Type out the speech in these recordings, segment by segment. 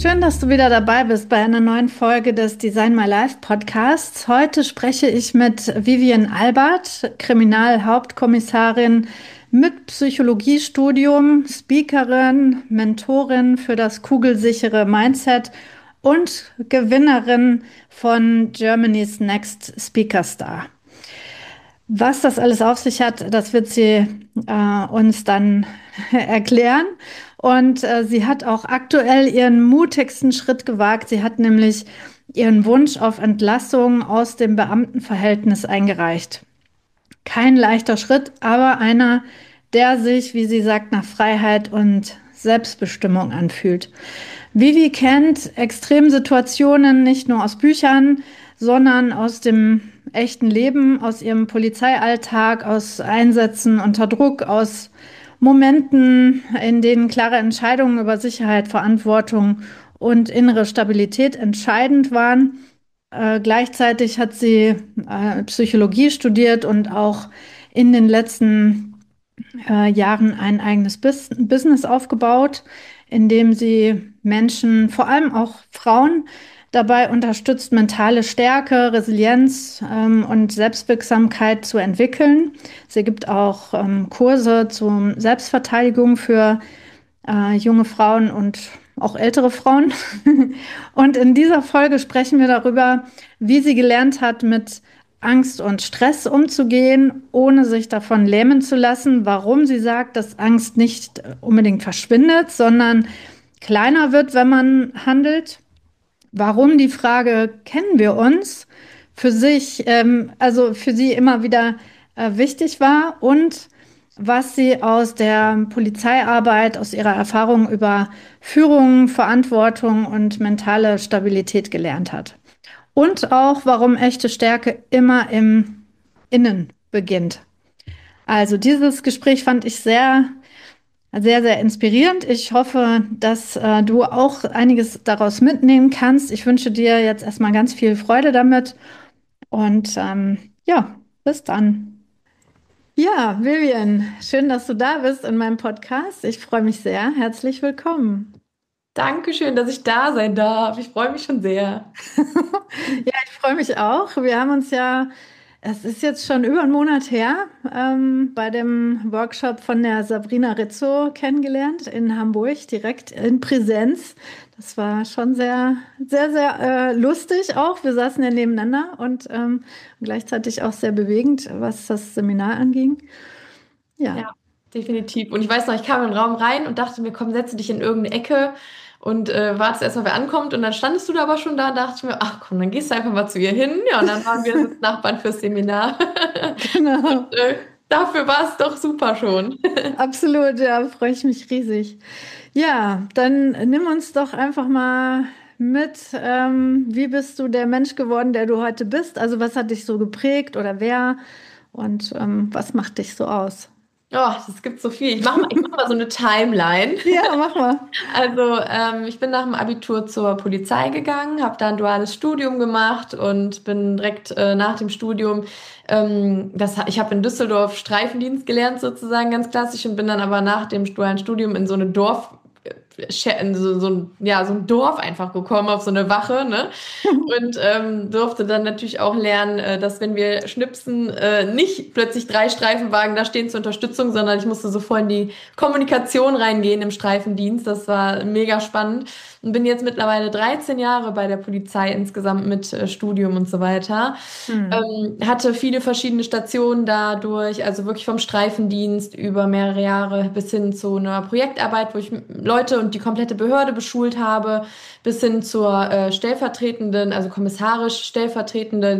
Schön, dass du wieder dabei bist bei einer neuen Folge des Design My Life Podcasts. Heute spreche ich mit Vivian Albert, Kriminalhauptkommissarin mit Psychologiestudium, Speakerin, Mentorin für das kugelsichere Mindset und Gewinnerin von Germany's Next Speaker Star. Was das alles auf sich hat, das wird sie uns dann erklären. Und sie hat auch aktuell ihren mutigsten Schritt gewagt. Sie hat nämlich ihren Wunsch auf Entlassung aus dem Beamtenverhältnis eingereicht. Kein leichter Schritt, aber einer, der sich, wie sie sagt, nach Freiheit und Selbstbestimmung anfühlt. Vivi kennt Extremsituationen nicht nur aus Büchern, sondern aus dem echten Leben, aus ihrem Polizeialltag, aus Einsätzen unter Druck, aus Momenten, in denen klare Entscheidungen über Sicherheit, Verantwortung und innere Stabilität entscheidend waren. Gleichzeitig hat sie Psychologie studiert und auch in den letzten Jahren ein eigenes Business aufgebaut, in dem sie Menschen, vor allem auch Frauen, dabei unterstützt, mentale Stärke, Resilienz und Selbstwirksamkeit zu entwickeln. Sie gibt auch Kurse zur Selbstverteidigung für junge Frauen und auch ältere Frauen. Und in dieser Folge sprechen wir darüber, wie sie gelernt hat, mit Angst und Stress umzugehen, ohne sich davon lähmen zu lassen, warum sie sagt, dass Angst nicht unbedingt verschwindet, sondern kleiner wird, wenn man handelt. Warum die Frage, kennen wir uns, für sich, also für sie immer wieder wichtig war und was sie aus der Polizeiarbeit, aus ihrer Erfahrung über Führung, Verantwortung und mentale Stabilität gelernt hat. Und auch, warum echte Stärke immer im Innen beginnt. Also dieses Gespräch fand ich sehr, sehr, sehr inspirierend. Ich hoffe, dass du auch einiges daraus mitnehmen kannst. Ich wünsche dir jetzt erstmal ganz viel Freude damit und ja, bis dann. Ja, Vivian, schön, dass du da bist in meinem Podcast. Ich freue mich sehr. Herzlich willkommen. Dankeschön, dass ich da sein darf. Ich freue mich schon sehr. Ja, ich freue mich auch. Wir haben uns ja, es ist jetzt schon über einen Monat her, bei dem Workshop von der Sabrina Rizzo kennengelernt in Hamburg, direkt in Präsenz. Das war schon sehr, sehr, sehr lustig auch. Wir saßen ja nebeneinander und gleichzeitig auch sehr bewegend, was das Seminar anging. Ja. Ja, definitiv. Und ich weiß noch, ich kam in den Raum rein und dachte mir, komm, setze dich in irgendeine Ecke und wartest erstmal, wer ankommt. Und dann standest du da aber schon da, dachte ich mir, ach komm, dann gehst du einfach mal zu ihr hin. Ja, und dann waren wir Nachbarn fürs Seminar. Genau. Und dafür war es doch super schon. Absolut, ja, freue ich mich riesig. Ja, dann nimm uns doch einfach mal mit. Wie bist du der Mensch geworden, der du heute bist? Also was hat dich so geprägt oder wer? Und was macht dich so aus? Oh, es gibt so viel. Ich mach mal so eine Timeline. Ja, mach mal. Also, ich bin nach dem Abitur zur Polizei gegangen, habe da ein duales Studium gemacht und bin direkt nach dem Studium, ich habe in Düsseldorf Streifendienst gelernt sozusagen, ganz klassisch, und bin dann aber nach dem dualen Studium in so eine so ein Dorf einfach gekommen, auf so eine Wache, ne? Und durfte dann natürlich auch lernen, dass wenn wir schnipsen, nicht plötzlich 3 Streifenwagen da stehen zur Unterstützung, sondern ich musste so voll in die Kommunikation reingehen im Streifendienst. Das war mega spannend und bin jetzt mittlerweile 13 Jahre bei der Polizei insgesamt mit Studium und so weiter. Hatte viele verschiedene Stationen dadurch, also wirklich vom Streifendienst über mehrere Jahre bis hin zu einer Projektarbeit, wo ich Leute und die komplette Behörde beschult habe, bis hin zur stellvertretenden, also kommissarisch stellvertretende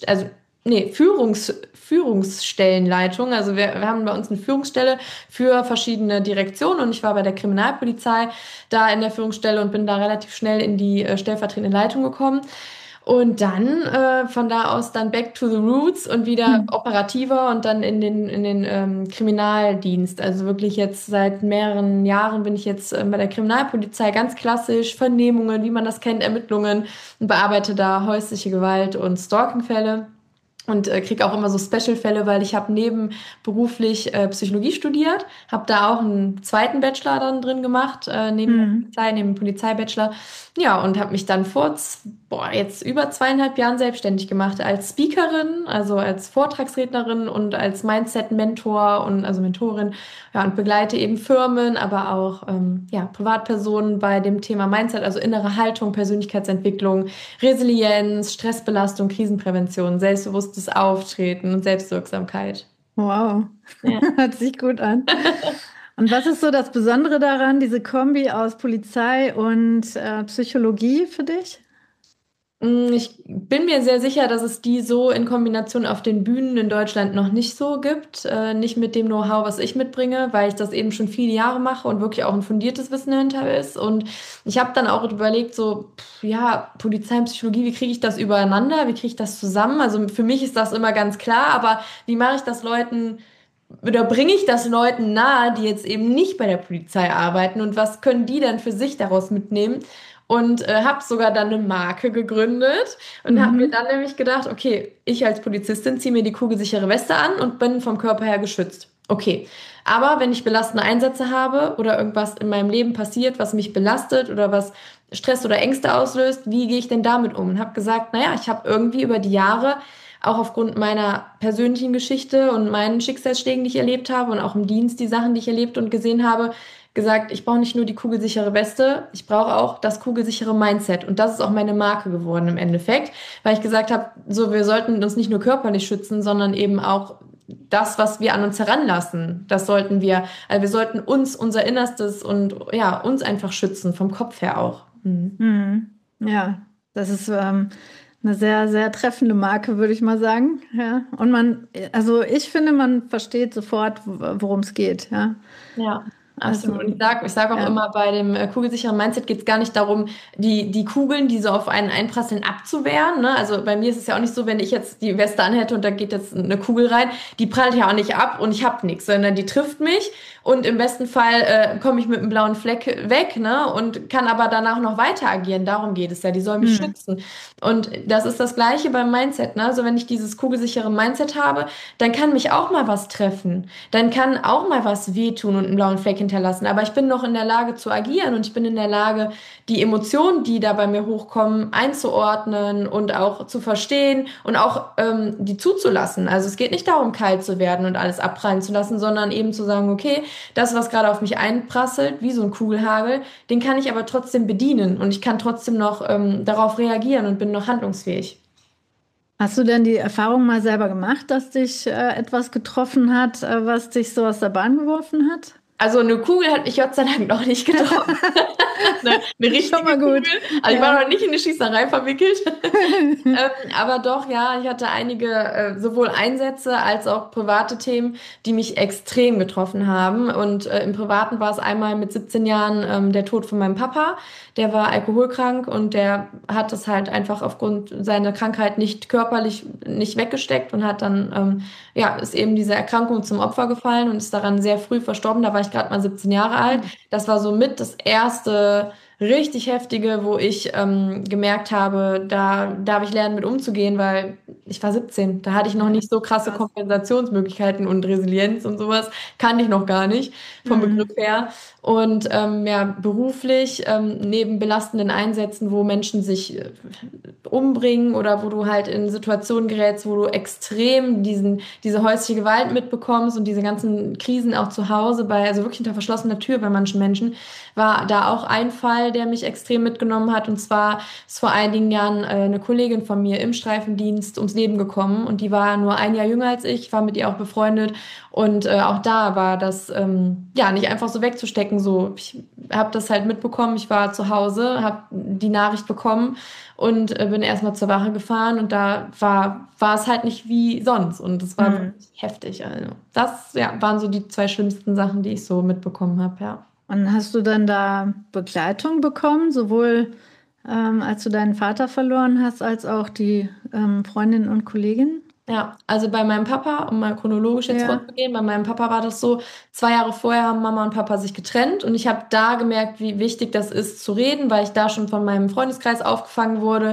Führungsstellenleitung. Also wir haben bei uns eine Führungsstelle für verschiedene Direktionen und ich war bei der Kriminalpolizei da in der Führungsstelle und bin da relativ schnell in die stellvertretende Leitung gekommen. Und dann von da aus dann back to the roots und wieder operativer und dann in den Kriminaldienst. Also wirklich jetzt seit mehreren Jahren bin ich jetzt bei der Kriminalpolizei, ganz klassisch, Vernehmungen, wie man das kennt, Ermittlungen, und bearbeite da häusliche Gewalt und Stalking-Fälle. und kriege auch immer so Special-Fälle, weil ich habe nebenberuflich Psychologie studiert, habe da auch einen zweiten Bachelor dann drin gemacht, neben der Polizei, neben dem Polizeibachelor. Ja, und habe mich dann vor jetzt über 2,5 Jahren selbstständig gemacht als Speakerin, also als Vortragsrednerin und als Mindset-Mentor und also Mentorin. Ja, und begleite eben Firmen, aber auch Privatpersonen bei dem Thema Mindset, also innere Haltung, Persönlichkeitsentwicklung, Resilienz, Stressbelastung, Krisenprävention, selbstbewusstes Auftreten und Selbstwirksamkeit. Wow, Ja. hört sich gut an. Und was ist so das Besondere daran, diese Kombi aus Polizei und Psychologie für dich? Ich bin mir sehr sicher, dass es die so in Kombination auf den Bühnen in Deutschland noch nicht so gibt. Nicht mit dem Know-how, was ich mitbringe, weil ich das eben schon viele Jahre mache und wirklich auch ein fundiertes Wissen dahinter ist. Und ich habe dann auch überlegt, Polizei und Psychologie, wie kriege ich das übereinander? Wie kriege ich das zusammen? Also für mich ist das immer ganz klar, aber wie mache ich das Leuten oder bringe ich das Leuten nahe, die jetzt eben nicht bei der Polizei arbeiten und was können die dann für sich daraus mitnehmen? Und habe sogar dann eine Marke gegründet und habe mir dann nämlich gedacht, okay, ich als Polizistin ziehe mir die kugelsichere Weste an und bin vom Körper her geschützt. Okay, aber wenn ich belastende Einsätze habe oder irgendwas in meinem Leben passiert, was mich belastet oder was Stress oder Ängste auslöst, wie gehe ich denn damit um? Und habe gesagt, naja, ich habe irgendwie über die Jahre auch aufgrund meiner persönlichen Geschichte und meinen Schicksalsschlägen, die ich erlebt habe und auch im Dienst die Sachen, die ich erlebt und gesehen habe, gesagt, ich brauche nicht nur die kugelsichere Weste, ich brauche auch das kugelsichere Mindset. Und das ist auch meine Marke geworden im Endeffekt, weil ich gesagt habe, so wir sollten uns nicht nur körperlich schützen, sondern eben auch das, was wir an uns heranlassen. Das sollten wir, also wir sollten uns, unser Innerstes und ja, uns einfach schützen, vom Kopf her auch. Ja, das ist eine sehr, sehr treffende Marke, würde ich mal sagen. Ja. Und ich finde, man versteht sofort, worum es geht. Ja. Ja. Absolut. Und ich sag auch immer, bei dem kugelsicheren Mindset geht es gar nicht darum, die Kugeln, die so auf einen einprasseln, abzuwehren. Ne? Also bei mir ist es ja auch nicht so, wenn ich jetzt die Weste anhätte und da geht jetzt eine Kugel rein, die prallt ja auch nicht ab und ich habe nichts, sondern die trifft mich und im besten Fall komme ich mit einem blauen Fleck weg, ne? Und kann aber danach noch weiter agieren. Darum geht es ja. Die soll mich schützen. Und das ist das Gleiche beim Mindset. Ne? Also wenn ich dieses kugelsichere Mindset habe, dann kann mich auch mal was treffen. Dann kann auch mal was wehtun und einen blauen Fleck hinterlassen. Aber ich bin noch in der Lage zu agieren und ich bin in der Lage, die Emotionen, die da bei mir hochkommen, einzuordnen und auch zu verstehen und auch die zuzulassen. Also es geht nicht darum, kalt zu werden und alles abprallen zu lassen, sondern eben zu sagen, okay, das, was gerade auf mich einprasselt, wie so ein Kugelhagel, den kann ich aber trotzdem bedienen und ich kann trotzdem noch darauf reagieren und bin noch handlungsfähig. Hast du denn die Erfahrung mal selber gemacht, dass dich etwas getroffen hat, was dich so aus der Bahn geworfen hat? Also eine Kugel hat mich Gott sei Dank noch nicht getroffen. eine richtige Kugel. Also ich war noch nicht in eine Schießerei verwickelt. Aber doch, ja, ich hatte einige sowohl Einsätze als auch private Themen, die mich extrem getroffen haben. Und im Privaten war es einmal mit 17 Jahren der Tod von meinem Papa. Der war alkoholkrank und der hat das halt einfach aufgrund seiner Krankheit nicht körperlich nicht weggesteckt und hat dann, ist eben diese Erkrankung zum Opfer gefallen und ist daran sehr früh verstorben. Da war ich gerade mal 17 Jahre alt. Das war somit das erste richtig heftige, wo ich gemerkt habe, da darf ich lernen, mit umzugehen, weil ich war 17. Da hatte ich noch nicht so krasse Kompensationsmöglichkeiten und Resilienz und sowas. Kannte ich noch gar nicht vom Begriff her. Und beruflich, neben belastenden Einsätzen, wo Menschen sich umbringen oder wo du halt in Situationen gerätst, wo du extrem diese häusliche Gewalt mitbekommst und diese ganzen Krisen auch zu Hause, also wirklich hinter verschlossener Tür bei manchen Menschen, war da auch ein Fall, der mich extrem mitgenommen hat. Und zwar ist vor einigen Jahren eine Kollegin von mir im Streifendienst ums Leben gekommen und die war nur ein Jahr jünger als ich, war mit ihr auch befreundet. Und auch da war das nicht einfach so wegzustecken. So, ich habe das halt mitbekommen. Ich war zu Hause, habe die Nachricht bekommen und bin erstmal zur Wache gefahren. Und da war es halt nicht wie sonst. Und das war wirklich heftig. Also das waren so die 2 schlimmsten Sachen, die ich so mitbekommen habe. Ja. Und hast du dann da Begleitung bekommen, sowohl als du deinen Vater verloren hast, als auch die Freundin und Kollegin? Ja, also bei meinem Papa, um mal chronologisch jetzt vorzugehen, bei meinem Papa war das so, 2 Jahre vorher haben Mama und Papa sich getrennt und ich habe da gemerkt, wie wichtig das ist zu reden, weil ich da schon von meinem Freundeskreis aufgefangen wurde,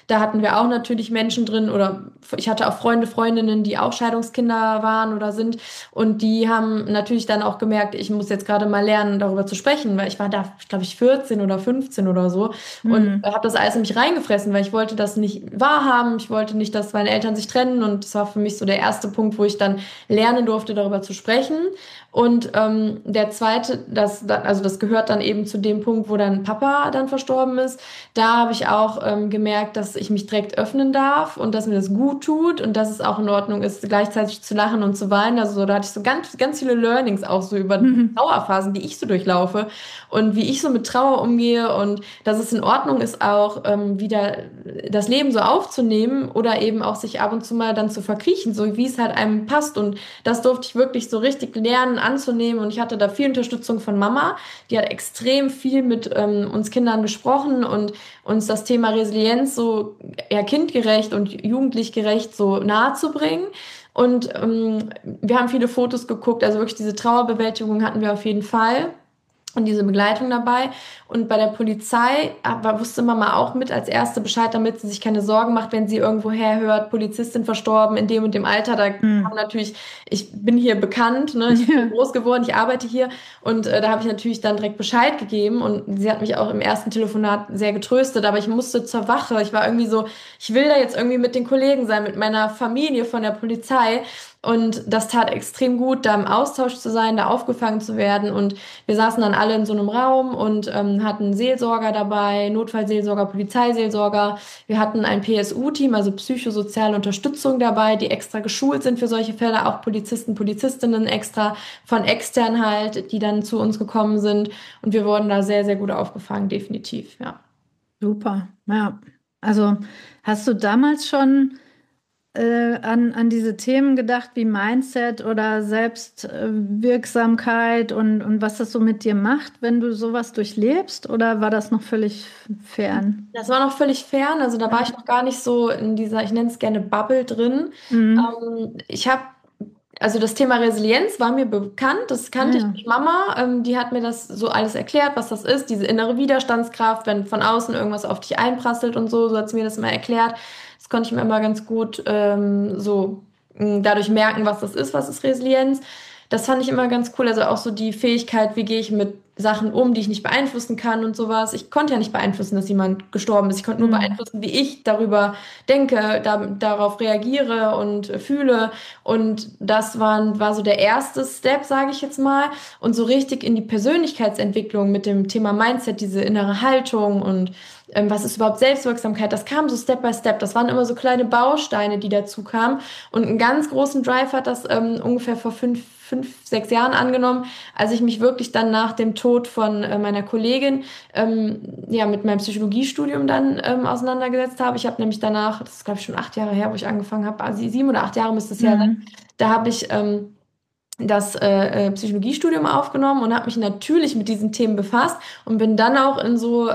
Da hatten wir auch natürlich Menschen drin oder ich hatte auch Freundinnen, die auch Scheidungskinder waren oder sind und die haben natürlich dann auch gemerkt, ich muss jetzt gerade mal lernen, darüber zu sprechen, weil ich war da, glaube ich, 14 oder 15 oder so und habe das alles in mich reingefressen, weil ich wollte das nicht wahrhaben, ich wollte nicht, dass meine Eltern sich trennen und das war für mich so der erste Punkt, wo ich dann lernen durfte, darüber zu sprechen. Und der zweite, das gehört dann eben zu dem Punkt, wo dann Papa dann verstorben ist. Da habe ich auch gemerkt, dass ich mich direkt öffnen darf und dass mir das gut tut und dass es auch in Ordnung ist, gleichzeitig zu lachen und zu weinen. Also da hatte ich so ganz, ganz viele Learnings auch so über Trauerphasen, die ich so durchlaufe und wie ich so mit Trauer umgehe und dass es in Ordnung ist, auch wieder das Leben so aufzunehmen oder eben auch sich ab und zu mal dann zu verkriechen, so wie es halt einem passt. Und das durfte ich wirklich so richtig lernen anzunehmen und ich hatte da viel Unterstützung von Mama. Die hat extrem viel mit uns Kindern gesprochen und uns das Thema Resilienz so eher kindgerecht und jugendlich gerecht so nahe zu bringen. Und wir haben viele Fotos geguckt, also wirklich diese Trauerbewältigung hatten wir auf jeden Fall. Und diese Begleitung dabei. Und bei der Polizei wusste Mama auch mit als Erste Bescheid, damit sie sich keine Sorgen macht, wenn sie irgendwo herhört, Polizistin verstorben in dem und dem Alter. Da kam natürlich, ich bin hier bekannt, ne? Ich bin groß geworden, ich arbeite hier. Und da habe ich natürlich dann direkt Bescheid gegeben. Und sie hat mich auch im ersten Telefonat sehr getröstet. Aber ich musste zur Wache. Ich war irgendwie so, ich will da jetzt irgendwie mit den Kollegen sein, mit meiner Familie von der Polizei. Und das tat extrem gut, da im Austausch zu sein, da aufgefangen zu werden. Und wir saßen dann alle in so einem Raum und hatten Seelsorger dabei, Notfallseelsorger, Polizeiseelsorger. Wir hatten ein PSU-Team, also psychosoziale Unterstützung dabei, die extra geschult sind für solche Fälle, auch Polizisten, Polizistinnen extra von extern halt, die dann zu uns gekommen sind. Und wir wurden da sehr, sehr gut aufgefangen, definitiv, ja. Super, ja. Also hast du damals schon an diese Themen gedacht wie Mindset oder Selbstwirksamkeit und was das so mit dir macht, wenn du sowas durchlebst? Oder war das noch völlig fern? Das war noch völlig fern, also da war ich noch gar nicht so in dieser, ich nenne es gerne Bubble drin. Also das Thema Resilienz war mir bekannt, das kannte ich durch Mama, die hat mir das so alles erklärt, was das ist, diese innere Widerstandskraft, wenn von außen irgendwas auf dich einprasselt und so hat sie mir das mal erklärt. Das konnte ich mir immer ganz gut dadurch merken, was ist Resilienz. Das fand ich immer ganz cool, also auch so die Fähigkeit, wie gehe ich mit Sachen um, die ich nicht beeinflussen kann und sowas. Ich konnte ja nicht beeinflussen, dass jemand gestorben ist. Ich konnte nur beeinflussen, wie ich darüber denke, darauf reagiere und fühle. Und das war so der erste Step, sage ich jetzt mal. Und so richtig in die Persönlichkeitsentwicklung mit dem Thema Mindset, diese innere Haltung und was ist überhaupt Selbstwirksamkeit, das kam so Step by Step. Das waren immer so kleine Bausteine, die dazu kamen. Und einen ganz großen Drive hat das ungefähr vor 5-6 Jahren angenommen, als ich mich wirklich dann nach dem Tod von meiner Kollegin mit meinem Psychologiestudium dann auseinandergesetzt habe. Ich habe nämlich danach, das ist glaube ich schon 8 Jahre her, wo ich angefangen habe, also 7 oder 8 Jahre müsste es her sein, da habe ich das Psychologiestudium aufgenommen und habe mich natürlich mit diesen Themen befasst und bin dann auch in so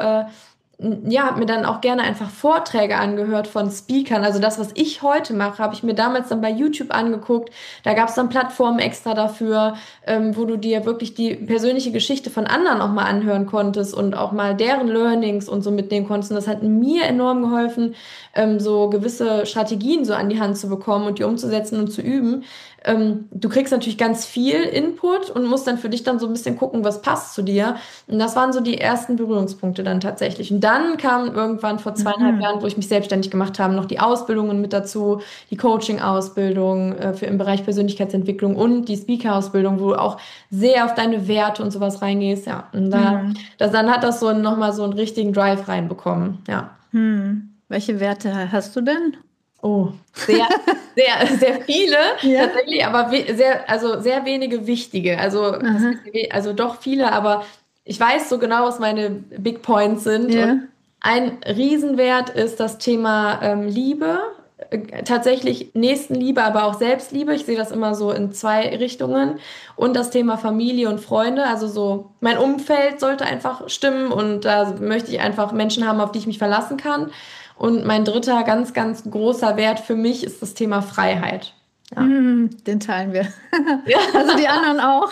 habe mir dann auch gerne einfach Vorträge angehört von Speakern. Also das, was ich heute mache, habe ich mir damals dann bei YouTube angeguckt. Da gab es dann Plattformen extra dafür, wo du dir wirklich die persönliche Geschichte von anderen auch mal anhören konntest und auch mal deren Learnings und so mitnehmen konntest. Und das hat mir enorm geholfen, so gewisse Strategien so an die Hand zu bekommen und die umzusetzen und zu üben. Du kriegst natürlich ganz viel Input und musst dann für dich dann so ein bisschen gucken, was passt zu dir. Und das waren so die ersten Berührungspunkte dann tatsächlich. Und dann kam irgendwann vor 2,5 Jahren, wo ich mich selbstständig gemacht habe, noch die Ausbildungen mit dazu, die Coaching-Ausbildung im Bereich Persönlichkeitsentwicklung und die Speaker-Ausbildung, wo du auch sehr auf deine Werte und sowas reingehst. Ja, und dann hat das so nochmal so einen richtigen Drive reinbekommen. Ja. Welche Werte hast du denn? Oh, sehr, sehr, sehr viele tatsächlich, aber sehr wenige wichtige. Also doch viele, aber ich weiß so genau, was meine Big Points sind. Ja. Und ein Riesenwert ist das Thema Liebe. Tatsächlich Nächstenliebe, aber auch Selbstliebe. Ich sehe das immer so in 2 Richtungen. Und das Thema Familie und Freunde. Also so, mein Umfeld sollte einfach stimmen und da möchte ich einfach Menschen haben, auf die ich mich verlassen kann. Und mein dritter ganz, ganz großer Wert für mich ist das Thema Freiheit. Ja. Den teilen wir. Also die anderen auch.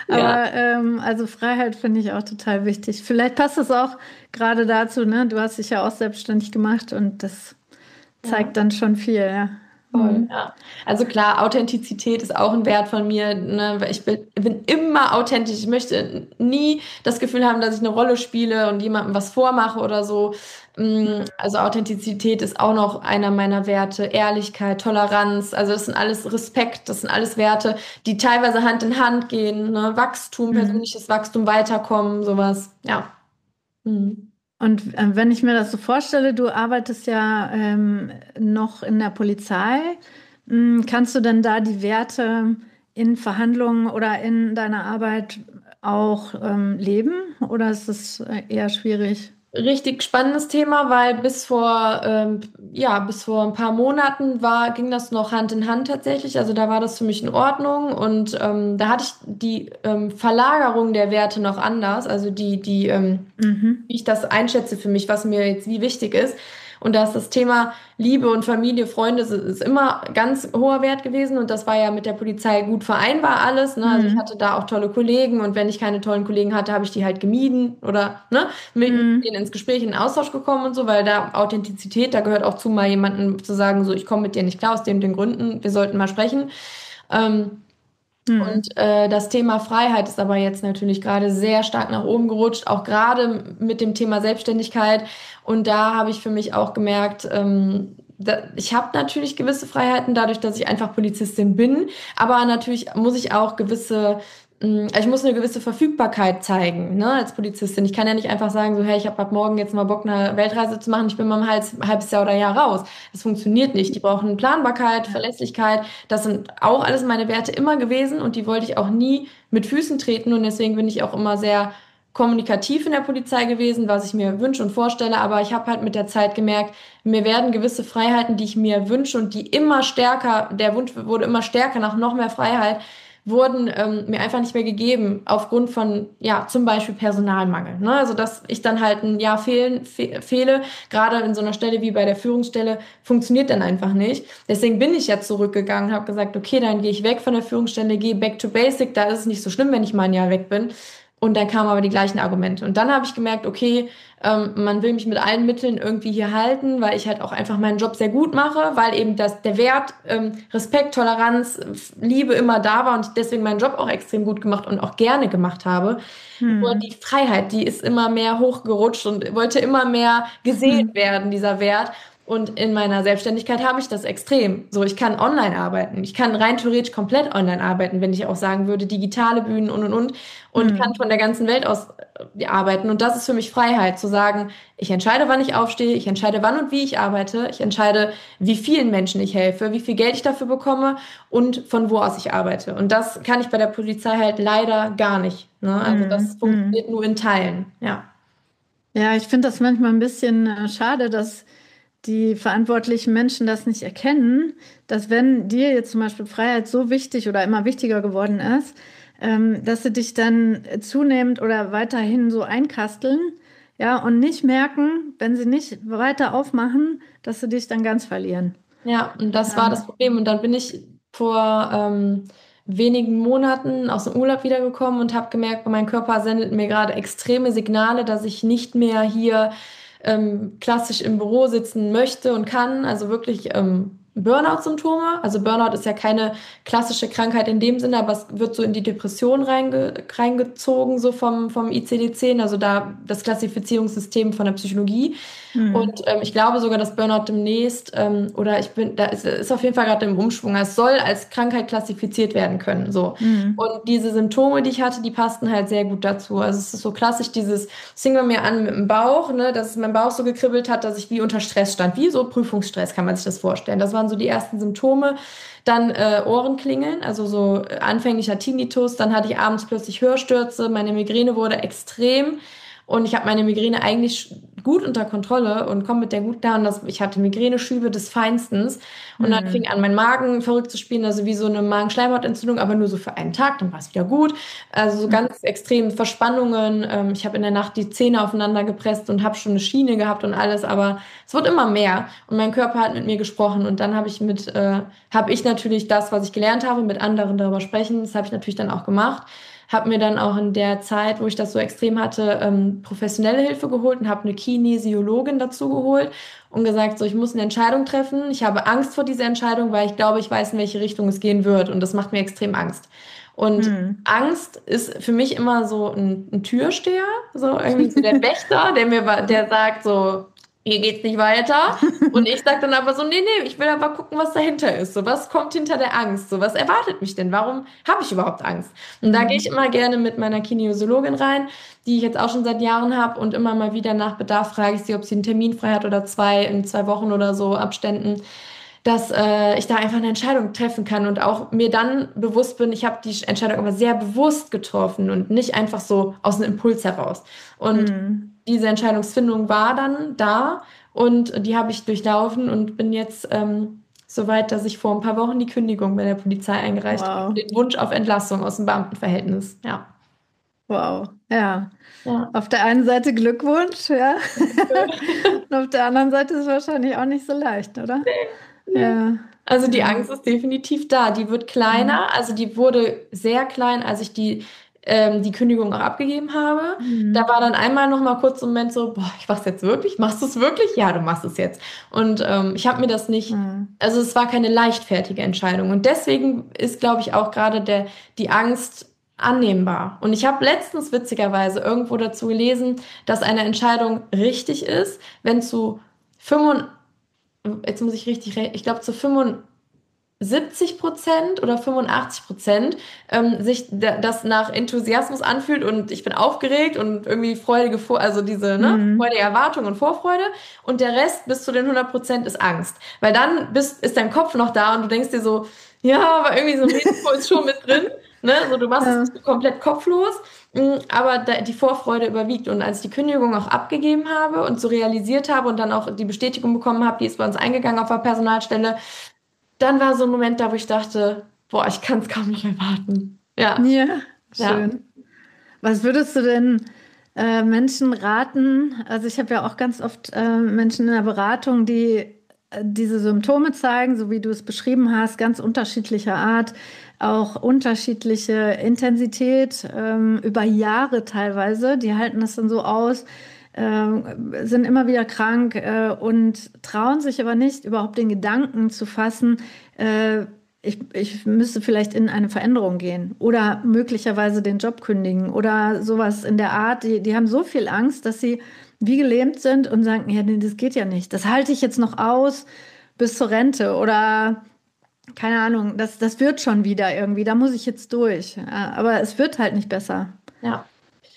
Aber also Freiheit finde ich auch total wichtig. Vielleicht passt es auch gerade dazu, ne? Du hast dich ja auch selbstständig gemacht und das zeigt dann schon viel, ja. Voll, ja. Also klar, Authentizität ist auch ein Wert von mir, ne? Weil ich bin immer authentisch. Ich möchte nie das Gefühl haben, dass ich eine Rolle spiele und jemandem was vormache oder so. Also Authentizität ist auch noch einer meiner Werte. Ehrlichkeit, Toleranz, also das sind alles Respekt, das sind alles Werte, die teilweise Hand in Hand gehen, ne? Wachstum, persönliches Wachstum, Weiterkommen, sowas. Ja. Mhm. Und wenn ich mir das so vorstelle, du arbeitest ja noch in der Polizei, kannst du denn da die Werte in Verhandlungen oder in deiner Arbeit auch leben oder ist es eher schwierig? Richtig spannendes Thema, weil bis vor ein paar Monaten ging das noch Hand in Hand tatsächlich. Also da war das für mich in Ordnung und da hatte ich die Verlagerung der Werte noch anders. Also wie ich das einschätze für mich, was mir jetzt wie wichtig ist. Und da ist das Thema Liebe und Familie, Freunde ist immer ganz hoher Wert gewesen und das war ja mit der Polizei gut vereinbar alles. Ne? Also ich hatte da auch tolle Kollegen und wenn ich keine tollen Kollegen hatte, habe ich die halt gemieden oder ne, mit denen ins Gespräch, in den Austausch gekommen und so, weil da Authentizität, da gehört auch zu, mal jemandem zu sagen, so ich komme mit dir nicht klar aus den Gründen, wir sollten mal sprechen. Und das Thema Freiheit ist aber jetzt natürlich gerade sehr stark nach oben gerutscht, auch gerade mit dem Thema Selbstständigkeit. Und da habe ich für mich auch gemerkt, ich habe natürlich gewisse Freiheiten dadurch, dass ich einfach Polizistin bin, aber natürlich muss ich auch ich muss eine gewisse Verfügbarkeit zeigen, ne, als Polizistin. Ich kann ja nicht einfach sagen, so, hey, ich habe ab morgen jetzt mal Bock, eine Weltreise zu machen, ich bin mal ein halbes Jahr oder Jahr raus. Das funktioniert nicht. Die brauchen Planbarkeit, Verlässlichkeit. Das sind auch alles meine Werte immer gewesen und die wollte ich auch nie mit Füßen treten und deswegen bin ich auch immer sehr kommunikativ in der Polizei gewesen, was ich mir wünsche und vorstelle, aber ich habe halt mit der Zeit gemerkt, mir werden gewisse Freiheiten, die ich mir wünsche und die immer stärker, der Wunsch wurde immer stärker nach noch mehr Freiheit, wurden mir einfach nicht mehr gegeben, aufgrund von, ja, zum Beispiel Personalmangel. Ne? Also, dass ich dann halt ein Jahr fehle, gerade in so einer Stelle wie bei der Führungsstelle, funktioniert dann einfach nicht. Deswegen bin ich ja zurückgegangen, habe gesagt, okay, dann gehe ich weg von der Führungsstelle, gehe back to basic, da ist es nicht so schlimm, wenn ich mal ein Jahr weg bin. Und dann kamen aber die gleichen Argumente. Und dann habe ich gemerkt, okay, man will mich mit allen Mitteln irgendwie hier halten, weil ich halt auch einfach meinen Job sehr gut mache, weil eben der Wert, Respekt, Toleranz, Liebe immer da war und ich deswegen meinen Job auch extrem gut gemacht und auch gerne gemacht habe. Nur die Freiheit, die ist immer mehr hochgerutscht und wollte immer mehr gesehen werden, dieser Wert. Und in meiner Selbstständigkeit habe ich das extrem. So, ich kann online arbeiten. Ich kann rein theoretisch komplett online arbeiten, wenn ich auch sagen würde, digitale Bühnen und kann von der ganzen Welt aus arbeiten. Und das ist für mich Freiheit, zu sagen, ich entscheide, wann ich aufstehe, ich entscheide, wann und wie ich arbeite, ich entscheide, wie vielen Menschen ich helfe, wie viel Geld ich dafür bekomme und von wo aus ich arbeite. Und das kann ich bei der Polizei halt leider gar nicht. Ne? Also das funktioniert nur in Teilen, ja. Ja, ich finde das manchmal ein bisschen schade, dass die verantwortlichen Menschen das nicht erkennen, dass wenn dir jetzt zum Beispiel Freiheit so wichtig oder immer wichtiger geworden ist, dass sie dich dann zunehmend oder weiterhin so einkasteln, ja, und nicht merken, wenn sie nicht weiter aufmachen, dass sie dich dann ganz verlieren. Ja, und das war das Problem. Und dann bin ich vor wenigen Monaten aus dem Urlaub wiedergekommen und habe gemerkt, mein Körper sendet mir gerade extreme Signale, dass ich nicht mehr hier klassisch im Büro sitzen möchte und kann, also wirklich Burnout-Symptome. Also Burnout ist ja keine klassische Krankheit in dem Sinne, aber es wird so in die Depression reingezogen, so vom ICD-10, also da das Klassifizierungssystem von der Psychologie. Und ich glaube sogar, dass Burnout demnächst, ist auf jeden Fall gerade im Umschwung. Es soll als Krankheit klassifiziert werden können. So. Und diese Symptome, die ich hatte, die passten halt sehr gut dazu. Also es ist so klassisch es fing bei mir an mit dem Bauch, ne, dass mein Bauch so gekribbelt hat, dass ich wie unter Stress stand. Wie so Prüfungsstress kann man sich das vorstellen. Das waren so die ersten Symptome. Dann Ohrenklingeln, also so anfänglicher Tinnitus. Dann hatte ich abends plötzlich Hörstürze. Meine Migräne wurde extrem. Und ich habe meine Migräne eigentlich gut unter Kontrolle und komme mit der gut klar. Und ich hatte Migräneschübe des Feinstens. Und dann fing an, mein Magen verrückt zu spielen, also wie so eine Magenschleimhautentzündung, aber nur so für einen Tag, dann war es wieder gut. Also so ganz extrem Verspannungen. Ich habe in der Nacht die Zähne aufeinander gepresst und habe schon eine Schiene gehabt und alles, aber es wird immer mehr. Und mein Körper hat mit mir gesprochen. Und dann habe ich natürlich das, was ich gelernt habe, mit anderen darüber sprechen. Das habe ich natürlich dann auch gemacht. habe mir dann auch in der Zeit, wo ich das so extrem hatte, professionelle Hilfe geholt und habe eine Kinesiologin dazu geholt und gesagt, so, ich muss eine Entscheidung treffen. Ich habe Angst vor dieser Entscheidung, weil ich glaube, ich weiß, in welche Richtung es gehen wird und das macht mir extrem Angst. Und Angst ist für mich immer so ein Türsteher, so irgendwie so der Wächter, der sagt so, hier geht's nicht weiter. Und ich sage dann aber so, nee, ich will aber gucken, was dahinter ist. So, was kommt hinter der Angst? So, was erwartet mich denn? Warum habe ich überhaupt Angst? Und da gehe ich immer gerne mit meiner Kinesiologin rein, die ich jetzt auch schon seit Jahren habe und immer mal wieder nach Bedarf frage ich sie, ob sie einen Termin frei hat oder in 2 Wochen oder so Abständen, dass ich da einfach eine Entscheidung treffen kann und auch mir dann bewusst bin, ich habe die Entscheidung aber sehr bewusst getroffen und nicht einfach so aus einem Impuls heraus. Und diese Entscheidungsfindung war dann da und die habe ich durchlaufen und bin jetzt so weit, dass ich vor ein paar Wochen die Kündigung bei der Polizei eingereicht habe. Den Wunsch auf Entlassung aus dem Beamtenverhältnis, ja. Wow, ja. Auf der einen Seite Glückwunsch, ja. Und auf der anderen Seite ist es wahrscheinlich auch nicht so leicht, oder? Nee. Ja. Also die Angst ist definitiv da. Die wird kleiner. Also die wurde sehr klein, als ich die Kündigung auch abgegeben habe. Da war dann einmal noch mal kurz ein Moment so, boah, ich mach's jetzt wirklich? Machst du es wirklich? Ja, du machst es jetzt. Und ich habe mir das nicht, also es war keine leichtfertige Entscheidung. Und deswegen ist, glaube ich, auch gerade die Angst annehmbar. Und ich habe letztens witzigerweise irgendwo dazu gelesen, dass eine Entscheidung richtig ist, wenn zu 70% oder 85% sich das nach Enthusiasmus anfühlt und ich bin aufgeregt und irgendwie freudige freudige Erwartung und Vorfreude und der Rest bis zu den 100% ist Angst. Weil dann ist dein Kopf noch da und du denkst dir so, ja, aber irgendwie so ein Risiko ist schon mit drin. Ne? So, du machst es komplett kopflos, aber die Vorfreude überwiegt. Und als ich die Kündigung auch abgegeben habe und so realisiert habe und dann auch die Bestätigung bekommen habe, die ist bei uns eingegangen auf der Personalstelle, dann war so ein Moment da, wo ich dachte, boah, ich kann es kaum nicht erwarten. Ja, schön. Was würdest du denn Menschen raten? Also ich habe ja auch ganz oft Menschen in der Beratung, die diese Symptome zeigen, so wie du es beschrieben hast, ganz unterschiedlicher Art, auch unterschiedliche Intensität, über Jahre teilweise. Die halten das dann so aus, sind immer wieder krank und trauen sich aber nicht, überhaupt den Gedanken zu fassen, ich müsste vielleicht in eine Veränderung gehen oder möglicherweise den Job kündigen oder sowas in der Art. Die haben so viel Angst, dass sie wie gelähmt sind und sagen, ja, nee, das geht ja nicht. Das halte ich jetzt noch aus bis zur Rente oder keine Ahnung, das wird schon wieder irgendwie, da muss ich jetzt durch. Aber es wird halt nicht besser. Ja.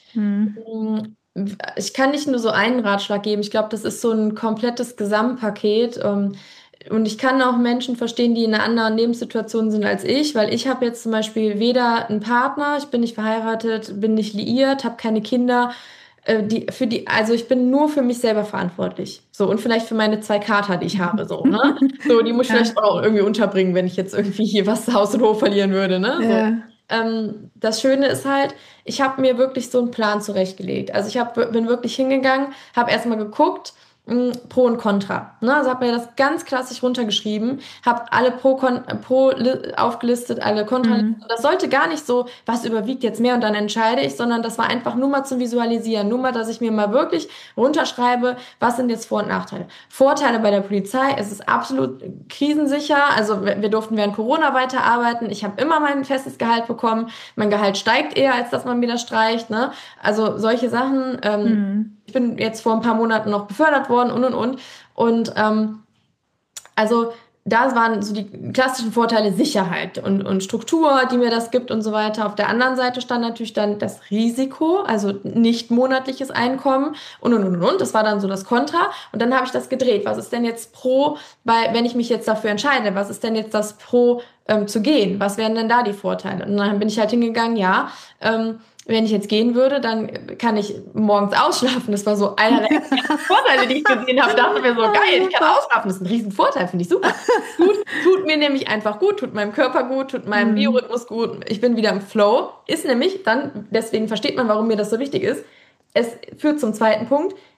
Ich kann nicht nur so einen Ratschlag geben. Ich glaube, das ist so ein komplettes Gesamtpaket. Und ich kann auch Menschen verstehen, die in einer anderen Lebenssituation sind als ich, weil ich habe jetzt zum Beispiel weder einen Partner, ich bin nicht verheiratet, bin nicht liiert, habe keine Kinder. Also ich bin nur für mich selber verantwortlich. So, und vielleicht für meine 2 Kater, die ich habe, so, ne? So, die muss ich vielleicht auch irgendwie unterbringen, wenn ich jetzt irgendwie hier was Haus und Hof verlieren würde, ne? So. Das Schöne ist halt, ich habe mir wirklich so einen Plan zurechtgelegt. Also ich bin wirklich hingegangen, habe erstmal geguckt, Pro und Contra. Ne? Also habe mir das ganz klassisch runtergeschrieben, habe alle Pro aufgelistet, alle Contra. Das sollte gar nicht so, was überwiegt jetzt mehr und dann entscheide ich, sondern das war einfach nur mal zum Visualisieren. Nur mal, dass ich mir mal wirklich runterschreibe, was sind jetzt Vor- und Nachteile. Vorteile bei der Polizei, es ist absolut krisensicher. Also wir durften während Corona weiterarbeiten. Ich habe immer mein festes Gehalt bekommen. Mein Gehalt steigt eher, als dass man mir das streicht. Ne? Also solche Sachen. Ich bin jetzt vor ein paar Monaten noch befördert worden und. Und also da waren so die klassischen Vorteile Sicherheit und Struktur, die mir das gibt und so weiter. Auf der anderen Seite stand natürlich dann das Risiko, also nicht monatliches Einkommen und. Das war dann so das Kontra. Und dann habe ich das gedreht. Was ist denn jetzt Pro, wenn ich mich jetzt dafür entscheide? Was ist denn jetzt das Pro zu gehen? Was wären denn da die Vorteile? Und dann bin ich halt hingegangen, wenn ich jetzt gehen würde, dann kann ich morgens ausschlafen. Das war so einer der Vorteile, die ich gesehen habe. Dachte mir so, geil, ich kann ausschlafen. Das ist ein Riesenvorteil, finde ich super. Tut mir nämlich einfach gut, tut meinem Körper gut, tut meinem Biorhythmus gut. Ich bin wieder im Flow. Ist nämlich dann, deswegen versteht man, warum mir das so wichtig ist. Es führt zum zweiten Punkt.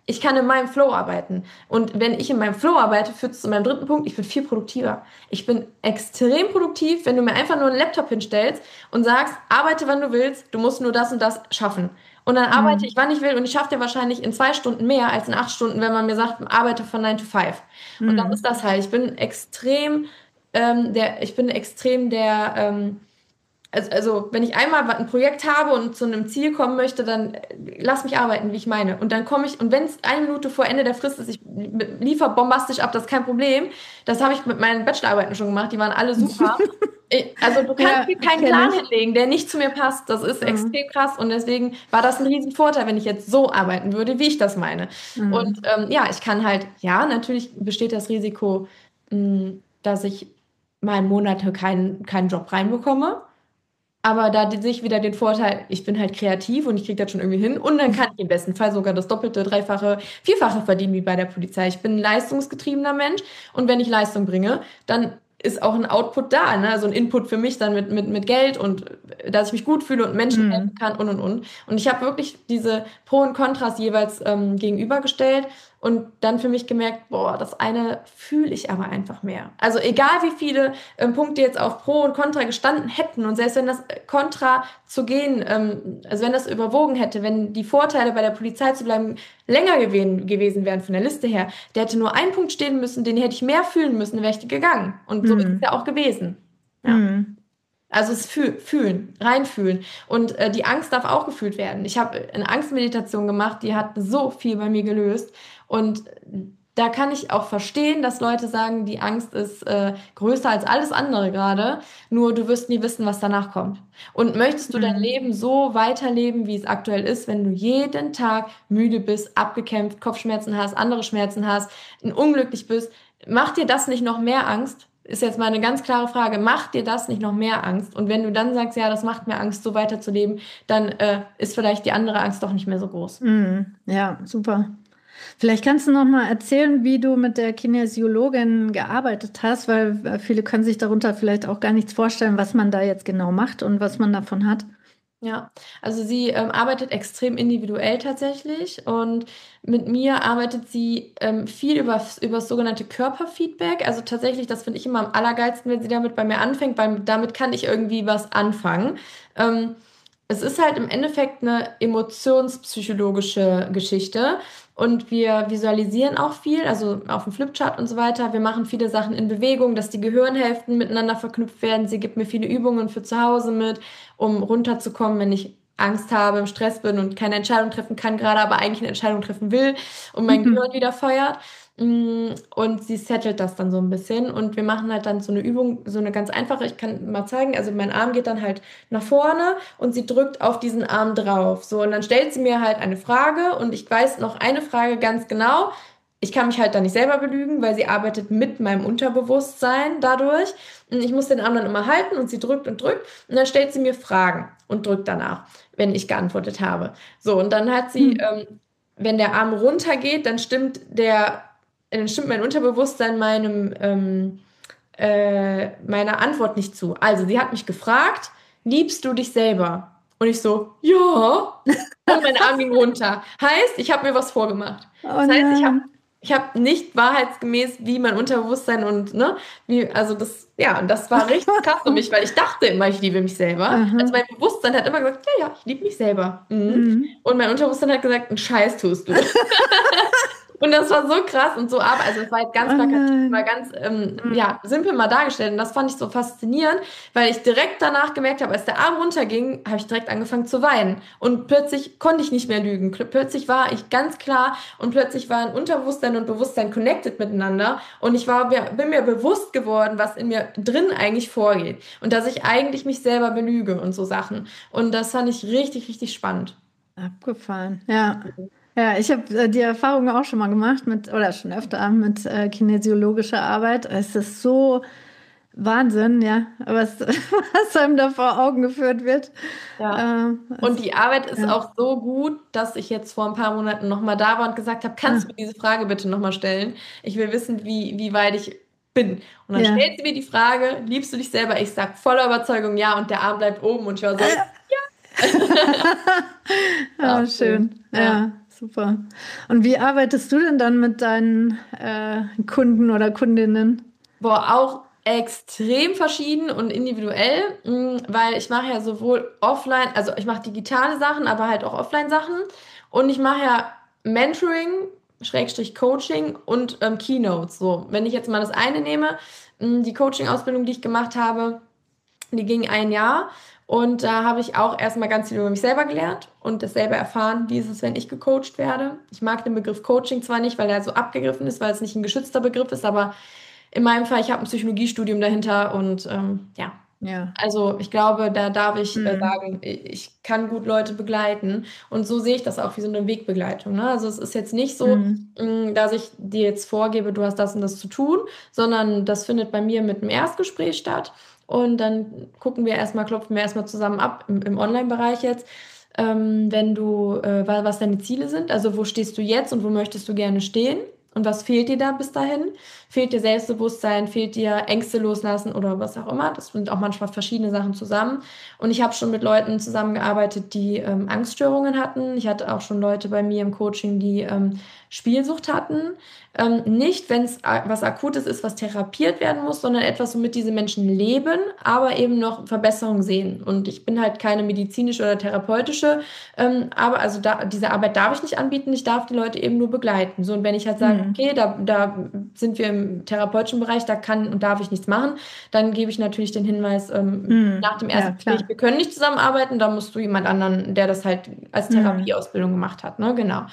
ich kann in meinem Flow arbeiten. Und wenn ich in meinem Flow arbeite, führt es zu meinem dritten Punkt, ich bin viel produktiver. Ich bin extrem produktiv, wenn du mir einfach nur einen Laptop hinstellst und sagst, arbeite, wann du willst, du musst nur das und das schaffen. Und dann arbeite ich, wann ich will, und ich schaffe dir wahrscheinlich in 2 Stunden mehr als in 8 Stunden, wenn man mir sagt, arbeite von 9 to 5. Und dann ist das halt, ich bin extrem also wenn ich einmal ein Projekt habe und zu einem Ziel kommen möchte, dann lass mich arbeiten, wie ich meine. Und dann komme ich, und wenn es 1 Minute vor Ende der Frist ist, ich liefere bombastisch ab, das ist kein Problem. Das habe ich mit meinen Bachelorarbeiten schon gemacht, die waren alle super. Also du kannst mir keinen Plan hinlegen, der nicht zu mir passt. Das ist extrem krass, und deswegen war das ein Riesenvorteil, wenn ich jetzt so arbeiten würde, wie ich das meine. Und ich kann halt, natürlich besteht das Risiko, dass ich mal im Monat keinen Job reinbekomme. Aber da sehe ich wieder den Vorteil, ich bin halt kreativ und ich kriege das schon irgendwie hin. Und dann kann ich im besten Fall sogar das Doppelte, Dreifache, Vierfache verdienen wie bei der Polizei. Ich bin ein leistungsgetriebener Mensch, und wenn ich Leistung bringe, dann ist auch ein Output da, ne? Also ein Input für mich dann mit Geld, und dass ich mich gut fühle und Menschen helfen kann und. Und ich habe wirklich diese Pro und Kontras jeweils gegenübergestellt und dann für mich gemerkt, boah, das eine fühle ich aber einfach mehr. Also egal wie viele Punkte jetzt auf Pro und Contra gestanden hätten, und selbst wenn das Contra zu gehen, also wenn das überwogen hätte, wenn die Vorteile bei der Polizei zu bleiben länger gewesen wären von der Liste her, der hätte nur einen Punkt stehen müssen, den hätte ich mehr fühlen müssen, dann wäre ich gegangen. Und so ist es ja auch gewesen. Ja. Also es fühlen, reinfühlen. Und die Angst darf auch gefühlt werden. Ich habe eine Angstmeditation gemacht, die hat so viel bei mir gelöst. Und da kann ich auch verstehen, dass Leute sagen, die Angst ist größer als alles andere gerade. Nur du wirst nie wissen, was danach kommt. Und möchtest du dein Leben so weiterleben, wie es aktuell ist, wenn du jeden Tag müde bist, abgekämpft, Kopfschmerzen hast, andere Schmerzen hast, unglücklich bist, macht dir das nicht noch mehr Angst? Ist jetzt mal eine ganz klare Frage. Macht dir das nicht noch mehr Angst? Und wenn du dann sagst, ja, das macht mir Angst, so weiterzuleben, dann ist vielleicht die andere Angst doch nicht mehr so groß. Ja, super. Vielleicht kannst du noch mal erzählen, wie du mit der Kinesiologin gearbeitet hast, weil viele können sich darunter vielleicht auch gar nichts vorstellen, was man da jetzt genau macht und was man davon hat. Ja, also sie arbeitet extrem individuell tatsächlich, und mit mir arbeitet sie viel über das sogenannte Körperfeedback. Also tatsächlich, das finde ich immer am allergeilsten, wenn sie damit bei mir anfängt, weil damit kann ich irgendwie was anfangen. Es ist halt im Endeffekt eine emotionspsychologische Geschichte, und wir visualisieren auch viel, also auf dem Flipchart und so weiter. Wir machen viele Sachen in Bewegung, dass die Gehirnhälften miteinander verknüpft werden. Sie gibt mir viele Übungen für zu Hause mit, um runterzukommen, wenn ich Angst habe, im Stress bin und keine Entscheidung treffen kann, gerade aber eigentlich eine Entscheidung treffen will und mein Gehirn wieder feuert. Und sie settelt das dann so ein bisschen, und wir machen halt dann so eine Übung, so eine ganz einfache, ich kann mal zeigen, also mein Arm geht dann halt nach vorne und sie drückt auf diesen Arm drauf, so, und dann stellt sie mir halt eine Frage, und ich weiß noch eine Frage ganz genau. Ich kann mich halt da nicht selber belügen, weil sie arbeitet mit meinem Unterbewusstsein dadurch. Und ich muss den Arm dann immer halten, und sie drückt und drückt, und dann stellt sie mir Fragen und drückt danach, wenn ich geantwortet habe. So, und dann hat sie, wenn der Arm runtergeht, dann stimmt mein Unterbewusstsein meiner Antwort nicht zu. Also, sie hat mich gefragt, liebst du dich selber? Und ich so, ja. Und mein Arm ging runter. Heißt, ich habe mir was vorgemacht. Das heißt, ich hab nicht wahrheitsgemäß, wie mein Unterbewusstsein und, ne, und das war richtig krass für mich, weil ich dachte immer, ich liebe mich selber. Also mein Bewusstsein hat immer gesagt, ja, ich liebe mich selber. Und mein Unterbewusstsein hat gesagt, einen Scheiß tust du. Und das war so krass und so, also es war halt ganz plakativ, mal ganz simpel mal dargestellt, und das fand ich so faszinierend, weil ich direkt danach gemerkt habe, als der Arm runterging, habe ich direkt angefangen zu weinen, und plötzlich konnte ich nicht mehr lügen, plötzlich war ich ganz klar, und plötzlich waren Unterbewusstsein und Bewusstsein connected miteinander, und ich bin mir bewusst geworden, was in mir drin eigentlich vorgeht, und dass ich eigentlich mich selber belüge und so Sachen, und das fand ich richtig, richtig spannend. Abgefahren, ja. Ja, ich habe die Erfahrung auch schon mal gemacht oder schon öfter mit kinesiologischer Arbeit. Es ist so Wahnsinn, ja, was einem da vor Augen geführt wird. Ja. Und die Arbeit ist auch so gut, dass ich jetzt vor ein paar Monaten nochmal da war und gesagt habe, kannst du mir diese Frage bitte nochmal stellen? Ich will wissen, wie weit ich bin. Und dann stellt sie mir die Frage, liebst du dich selber? Ich sage voller Überzeugung ja, und der Arm bleibt oben, und ich war so, ja. Schön. Ja. super. Und wie arbeitest du denn dann mit deinen Kunden oder Kundinnen? Boah, auch extrem verschieden und individuell, weil ich mache ja sowohl offline, also ich mache digitale Sachen, aber halt auch Offline-Sachen. Und ich mache ja Mentoring, Schrägstrich Coaching und Keynotes. So, wenn ich jetzt mal das eine nehme, die Coaching-Ausbildung, die ich gemacht habe, die ging ein Jahr. Und da habe ich auch erstmal ganz viel über mich selber gelernt und das selber erfahren, wie ist es, wenn ich gecoacht werde. Ich mag den Begriff Coaching zwar nicht, weil er so abgegriffen ist, weil es nicht ein geschützter Begriff ist, aber in meinem Fall, ich habe ein Psychologiestudium dahinter und ja. Ja. Also ich glaube, da darf ich sagen, ich kann gut Leute begleiten und so sehe ich das auch wie so eine Wegbegleitung. Ne? Also es ist jetzt nicht so, dass ich dir jetzt vorgebe, du hast das und das zu tun, sondern das findet bei mir mit einem Erstgespräch statt und dann klopfen wir erstmal zusammen ab im Online-Bereich jetzt. Wenn du, was deine Ziele sind, also wo stehst du jetzt und wo möchtest du gerne stehen? Und was fehlt dir da bis dahin? Fehlt dir Selbstbewusstsein? Fehlt dir Ängste loslassen oder was auch immer? Das sind auch manchmal verschiedene Sachen zusammen. Und ich habe schon mit Leuten zusammengearbeitet, die Angststörungen hatten. Ich hatte auch schon Leute bei mir im Coaching, die Spielsucht hatten. Nicht, wenn es was Akutes ist, was therapiert werden muss, sondern etwas, womit diese Menschen leben, aber eben noch Verbesserungen sehen. Und ich bin halt keine medizinische oder therapeutische, aber also diese Arbeit darf ich nicht anbieten, ich darf die Leute eben nur begleiten. So, und wenn ich halt sage, okay, da sind wir im therapeutischen Bereich, da kann und darf ich nichts machen, dann gebe ich natürlich den Hinweis nach dem ersten Gespräch, wir können nicht zusammenarbeiten, da musst du jemand anderen, der das halt als Therapieausbildung gemacht hat, ne, genau.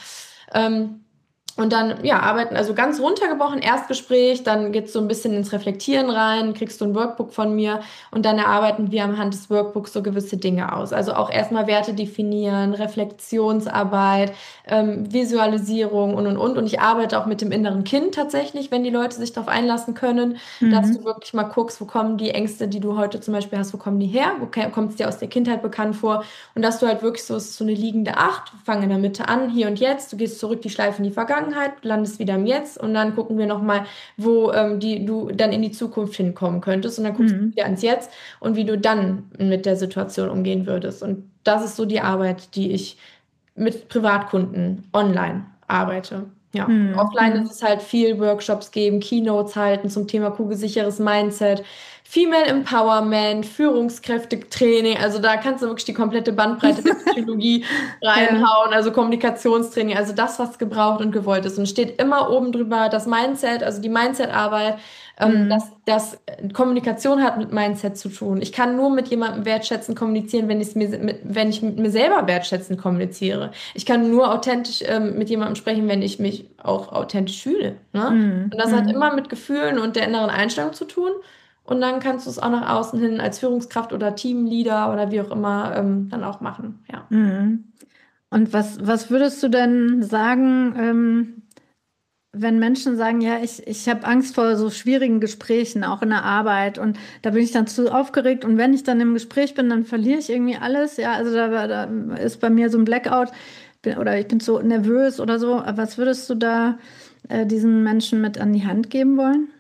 Und dann, ja, arbeiten, also ganz runtergebrochen, Erstgespräch, dann geht's so ein bisschen ins Reflektieren rein, kriegst du ein Workbook von mir und dann erarbeiten wir anhand des Workbooks so gewisse Dinge aus. Also auch erstmal Werte definieren, Reflexionsarbeit, Visualisierung und. Und ich arbeite auch mit dem inneren Kind tatsächlich, wenn die Leute sich darauf einlassen können, dass du wirklich mal guckst, wo kommen die Ängste, die du heute zum Beispiel hast, wo kommen die her, wo kommt es dir aus der Kindheit bekannt vor und dass du halt wirklich so, es ist so eine liegende Acht, fang in der Mitte an, hier und jetzt, du gehst zurück die Schleife in die Vergangenheit, landest wieder im Jetzt und dann gucken wir nochmal, wo du dann in die Zukunft hinkommen könntest und dann guckst du wieder ans Jetzt und wie du dann mit der Situation umgehen würdest. Und das ist so die Arbeit, die ich mit Privatkunden online arbeite. Ja, offline ist es halt viel Workshops geben, Keynotes halten zum Thema kugelsicheres Mindset, Female Empowerment, Führungskräftetraining, also da kannst du wirklich die komplette Bandbreite der Psychologie reinhauen, also Kommunikationstraining, also das, was gebraucht und gewollt ist. Und steht immer oben drüber das Mindset, also die Mindset-Arbeit, dass Kommunikation hat mit Mindset zu tun. Ich kann nur mit jemandem wertschätzend kommunizieren, wenn ich mit mir selber wertschätzend kommuniziere. Ich kann nur authentisch mit jemandem sprechen, wenn ich mich auch authentisch fühle. Ne? Und das hat immer mit Gefühlen und der inneren Einstellung zu tun. Und dann kannst du es auch nach außen hin als Führungskraft oder Teamleader oder wie auch immer dann auch machen. Ja. Und was würdest du denn sagen, wenn Menschen sagen, ja, ich habe Angst vor so schwierigen Gesprächen, auch in der Arbeit und da bin ich dann zu aufgeregt und wenn ich dann im Gespräch bin, dann verliere ich irgendwie alles. Ja, also da ist bei mir so ein Blackout oder ich bin so nervös oder so. Was würdest du da diesen Menschen mit an die Hand geben wollen?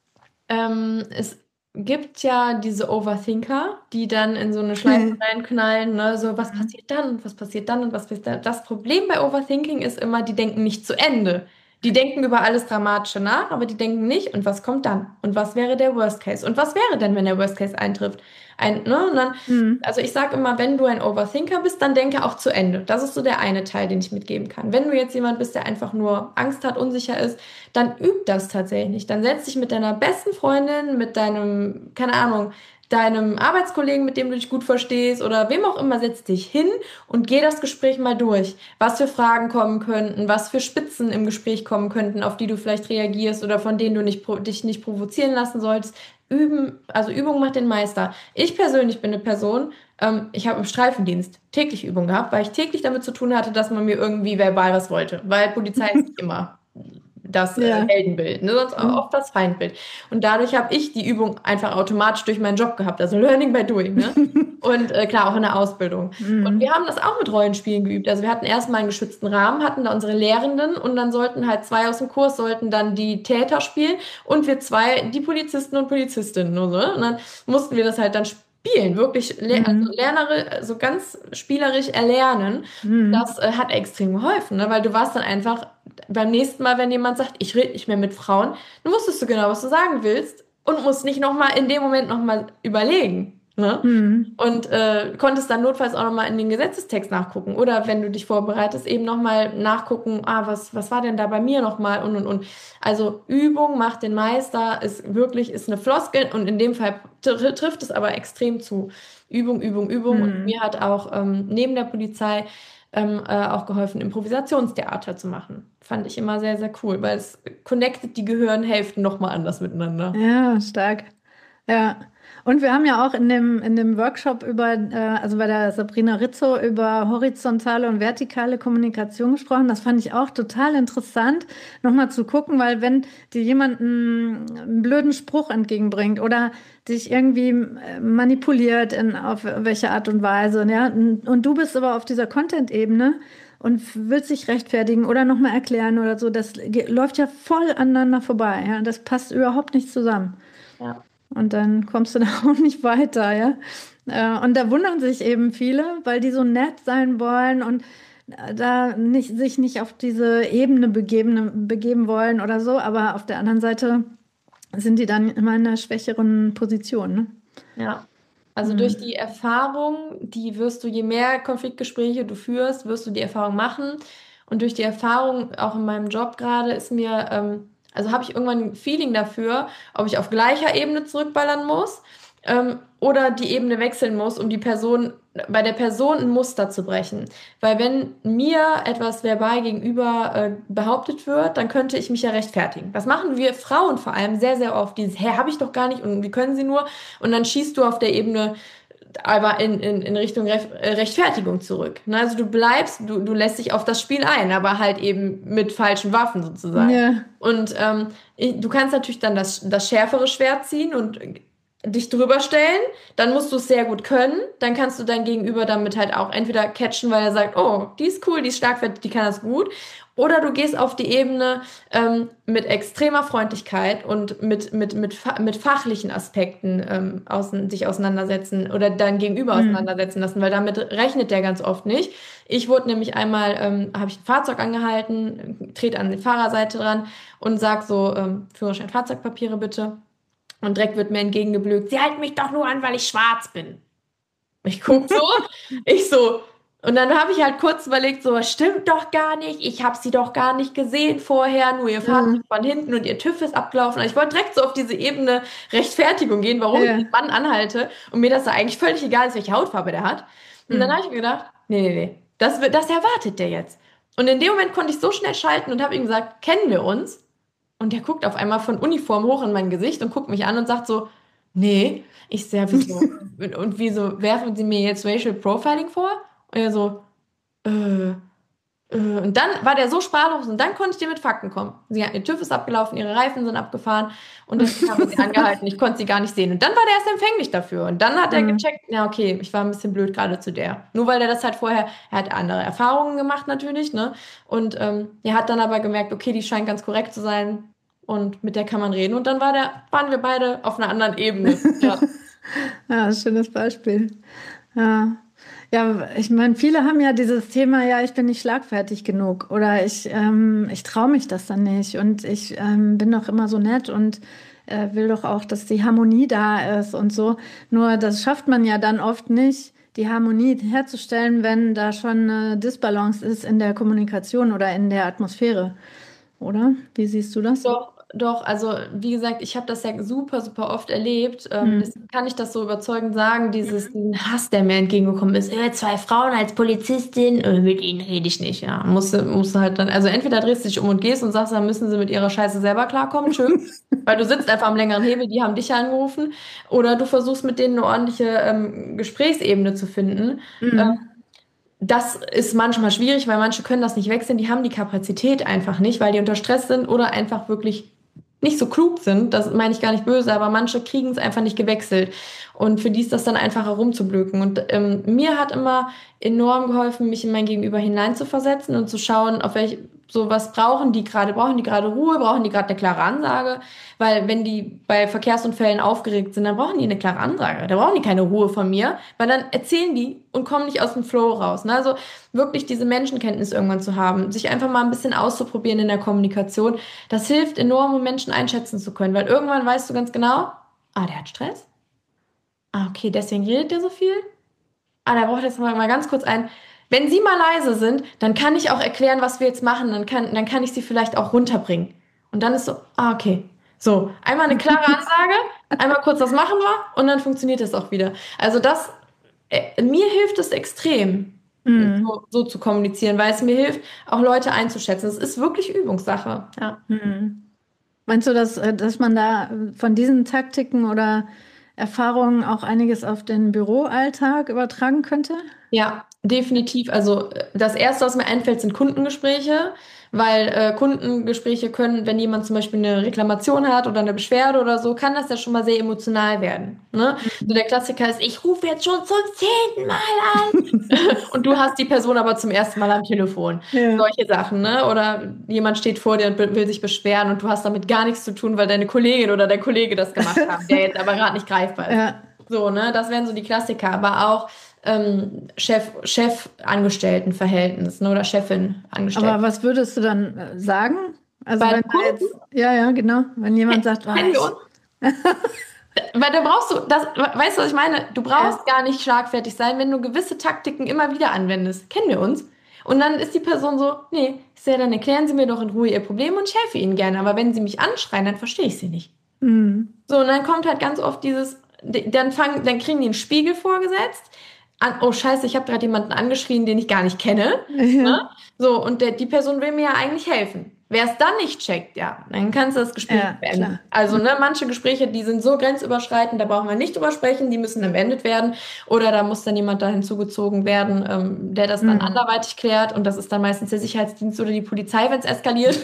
Es gibt ja diese Overthinker, die dann in so eine Schleife reinknallen, ne? So, was passiert dann und was passiert dann und was passiert dann. Das Problem bei Overthinking ist immer, die denken nicht zu Ende. Die denken über alles Dramatische nach, aber die denken nicht, und was kommt dann? Und was wäre der Worst Case? Und was wäre denn, wenn der Worst Case eintrifft? Ne? Und dann, also ich sage immer, wenn du ein Overthinker bist, dann denke auch zu Ende. Das ist so der eine Teil, den ich mitgeben kann. Wenn du jetzt jemand bist, der einfach nur Angst hat, unsicher ist, dann üb das tatsächlich. Dann setz dich mit deiner besten Freundin, mit deinem, keine Ahnung, deinem Arbeitskollegen, mit dem du dich gut verstehst oder wem auch immer, setz dich hin und geh das Gespräch mal durch. Was für Fragen kommen könnten, was für Spitzen im Gespräch kommen könnten, auf die du vielleicht reagierst oder von denen du dich nicht provozieren lassen solltest. Übung macht den Meister. Ich persönlich bin eine Person, ich habe im Streifendienst täglich Übung gehabt, weil ich täglich damit zu tun hatte, dass man mir irgendwie verbal was wollte. Weil Polizei ist nicht immer das Heldenbild, ne? Sonst auch oft das Feindbild. Und dadurch habe ich die Übung einfach automatisch durch meinen Job gehabt, also Learning by Doing. Ne? Und klar, auch in der Ausbildung. Und wir haben das auch mit Rollenspielen geübt. Also wir hatten erstmal einen geschützten Rahmen, hatten da unsere Lehrenden und dann sollten halt 2 aus dem Kurs, sollten dann die Täter spielen und wir 2 die Polizisten und Polizistinnen. Nur so. Und dann mussten wir das halt dann spielen, wirklich also so ganz spielerisch erlernen. Das hat extrem geholfen, ne? Weil du warst dann einfach beim nächsten Mal, wenn jemand sagt, ich rede nicht mehr mit Frauen, dann wusstest du genau, was du sagen willst und musst nicht nochmal in dem Moment nochmal überlegen. Ne? Und konntest dann notfalls auch nochmal in den Gesetzestext nachgucken. Oder wenn du dich vorbereitest, eben nochmal nachgucken, was war denn da bei mir nochmal und. Also Übung macht den Meister, ist eine Floskel und in dem Fall trifft es aber extrem zu. Übung. Und mir hat auch neben der Polizei auch geholfen, Improvisationstheater zu machen. Fand ich immer sehr, sehr cool, weil es connectet die Gehirnhälften nochmal anders miteinander. Ja, stark. Ja. Und wir haben ja auch in dem Workshop also bei der Sabrina Rizzo über horizontale und vertikale Kommunikation gesprochen. Das fand ich auch total interessant, nochmal zu gucken, weil wenn dir jemand einen blöden Spruch entgegenbringt oder dich irgendwie manipuliert auf welche Art und Weise, ja, und du bist aber auf dieser Content-Ebene und willst dich rechtfertigen oder nochmal erklären oder so, das läuft ja voll aneinander vorbei, ja, das passt überhaupt nicht zusammen. Ja. Und dann kommst du da auch nicht weiter, ja. Und da wundern sich eben viele, weil die so nett sein wollen und da sich nicht auf diese Ebene begeben wollen oder so. Aber auf der anderen Seite sind die dann immer in einer schwächeren Position, ne? Ja. Also durch die Erfahrung, je mehr Konfliktgespräche du führst, wirst du die Erfahrung machen. Und durch die Erfahrung, auch in meinem Job gerade, ist mir, also habe ich irgendwann ein Feeling dafür, ob ich auf gleicher Ebene zurückballern muss oder die Ebene wechseln muss, um bei der Person ein Muster zu brechen. Weil wenn mir etwas verbal gegenüber behauptet wird, dann könnte ich mich ja rechtfertigen. Das machen wir Frauen vor allem sehr, sehr oft. Habe ich doch gar nicht und wie können sie nur? Und dann schießt du auf der Ebene aber in Richtung Rechtfertigung zurück. Ne? Also du lässt dich auf das Spiel ein, aber halt eben mit falschen Waffen sozusagen. Ja. Und du kannst natürlich dann das schärfere Schwert ziehen und dich drüber stellen, dann musst du es sehr gut können, dann kannst du dein Gegenüber damit halt auch entweder catchen, weil er sagt, oh, die ist cool, die ist schlagfertig, die kann das gut, oder du gehst auf die Ebene mit extremer Freundlichkeit und mit fachlichen Aspekten sich auseinandersetzen oder dein Gegenüber auseinandersetzen lassen, weil damit rechnet der ganz oft nicht. Ich wurde nämlich einmal, habe ich ein Fahrzeug angehalten, trete an die Fahrerseite dran und sag so, Führerschein, Fahrzeugpapiere bitte. Und direkt wird mir entgegengeblökt, sie halten mich doch nur an, weil ich schwarz bin. Ich guck so, und dann habe ich halt kurz überlegt, so, stimmt doch gar nicht, ich habe sie doch gar nicht gesehen vorher, nur ihr Fahrzeug von hinten und ihr TÜV ist abgelaufen. Also ich wollte direkt so auf diese Ebene Rechtfertigung gehen, warum ich den Mann anhalte und mir das da eigentlich völlig egal ist, welche Hautfarbe der hat. Und dann habe ich mir gedacht, nee, das erwartet der jetzt. Und in dem Moment konnte ich so schnell schalten und habe ihm gesagt, kennen wir uns? Und der guckt auf einmal von Uniform hoch in mein Gesicht und guckt mich an und sagt so, nee. Ich sehe, wieso? Und wieso werfen Sie mir jetzt Racial Profiling vor? Und er so, Und dann war der so sprachlos und dann konnte ich dir mit Fakten kommen. Ihr TÜV ist abgelaufen, ihre Reifen sind abgefahren und dann haben sie angehalten, ich konnte sie gar nicht sehen. Und dann war der erst empfänglich dafür. Und dann hat er gecheckt, ja okay, ich war ein bisschen blöd gerade zu der. Nur weil er das halt vorher, er hat andere Erfahrungen gemacht natürlich, ne? Und er hat dann aber gemerkt, okay, die scheint ganz korrekt zu sein und mit der kann man reden. Und dann waren wir beide auf einer anderen Ebene. Ja, ja, schönes Beispiel. Ja. Ja, ich meine, viele haben ja dieses Thema, ja, ich bin nicht schlagfertig genug oder ich traue mich das dann nicht und ich bin doch immer so nett und will doch auch, dass die Harmonie da ist und so. Nur das schafft man ja dann oft nicht, die Harmonie herzustellen, wenn da schon eine Disbalance ist in der Kommunikation oder in der Atmosphäre, oder? Wie siehst du das? Doch, also wie gesagt, ich habe das ja super, super oft erlebt. Deswegen kann ich das so überzeugend sagen, diesen Hass, der mir entgegengekommen ist. 2 Frauen als Polizistin, mit ihnen rede ich nicht. Ja, musst du halt dann, also entweder drehst du dich um und gehst und sagst, dann müssen sie mit ihrer Scheiße selber klarkommen, schön, weil du sitzt einfach am längeren Hebel, die haben dich ja angerufen, oder du versuchst mit denen eine ordentliche Gesprächsebene zu finden. Das ist manchmal schwierig, weil manche können das nicht wechseln, die haben die Kapazität einfach nicht, weil die unter Stress sind oder einfach wirklich nicht so klug sind, das meine ich gar nicht böse, aber manche kriegen es einfach nicht gewechselt. Und für die ist das dann einfacher rumzublöken. Und mir hat immer enorm geholfen, mich in mein Gegenüber hineinzuversetzen und zu schauen, was brauchen die gerade? Brauchen die gerade Ruhe? Brauchen die gerade eine klare Ansage? Weil wenn die bei Verkehrsunfällen aufgeregt sind, dann brauchen die eine klare Ansage. Da brauchen die keine Ruhe von mir, weil dann erzählen die und kommen nicht aus dem Flow raus. Ne? Also wirklich diese Menschenkenntnis irgendwann zu haben, sich einfach mal ein bisschen auszuprobieren in der Kommunikation, das hilft enorm, um Menschen einschätzen zu können. Weil irgendwann weißt du ganz genau, der hat Stress. Okay, deswegen redet der so viel. Da braucht jetzt mal ganz kurz ein. Wenn Sie mal leise sind, dann kann ich auch erklären, was wir jetzt machen. Dann kann ich Sie vielleicht auch runterbringen. Und dann ist so, okay. So, einmal eine klare Ansage, einmal kurz, was machen wir? Und dann funktioniert das auch wieder. Also mir hilft es extrem, so zu kommunizieren, weil es mir hilft, auch Leute einzuschätzen. Es ist wirklich Übungssache. Ja. Meinst du, dass man da von diesen Taktiken oder Erfahrungen auch einiges auf den Büroalltag übertragen könnte? Ja, definitiv. Also das Erste, was mir einfällt, sind Kundengespräche, weil Kundengespräche können, wenn jemand zum Beispiel eine Reklamation hat oder eine Beschwerde oder so, kann das ja schon mal sehr emotional werden. Ne? So der Klassiker ist, ich rufe jetzt schon zum 10. Mal an und du hast die Person aber zum ersten Mal am Telefon. Ja. Solche Sachen, ne? Oder jemand steht vor dir und will sich beschweren und du hast damit gar nichts zu tun, weil deine Kollegin oder der Kollege das gemacht haben, der jetzt aber gerade nicht greifbar ist. Ja. So, ne? Das wären so die Klassiker, aber auch Chef-Angestellten-Verhältnis, ne, oder Chefin-Angestellten. Aber was würdest du dann sagen? Also wenn ja, genau. Wenn jemand sagt, kennen wir uns? Weil da brauchst du, weißt du, was ich meine? Du brauchst gar nicht schlagfertig sein, wenn du gewisse Taktiken immer wieder anwendest. Kennen wir uns? Und dann ist die Person so, nee, dann erklären Sie mir doch in Ruhe Ihr Problem und ich helfe Ihnen gerne. Aber wenn Sie mich anschreien, dann verstehe ich Sie nicht. So, und dann kommt halt ganz oft dann kriegen die einen Spiegel vorgesetzt. Oh Scheiße, ich habe gerade jemanden angeschrien, den ich gar nicht kenne. Ja. Ne? So, und die Person will mir ja eigentlich helfen. Wer es dann nicht checkt, ja, dann kannst du das Gespräch beenden. Klar. Also manche Gespräche, die sind so grenzüberschreitend, da brauchen wir nicht drüber sprechen, die müssen dann beendet werden. Oder da muss dann jemand da hinzugezogen werden, der das dann anderweitig klärt. Und das ist dann meistens der Sicherheitsdienst oder die Polizei, wenn es eskaliert.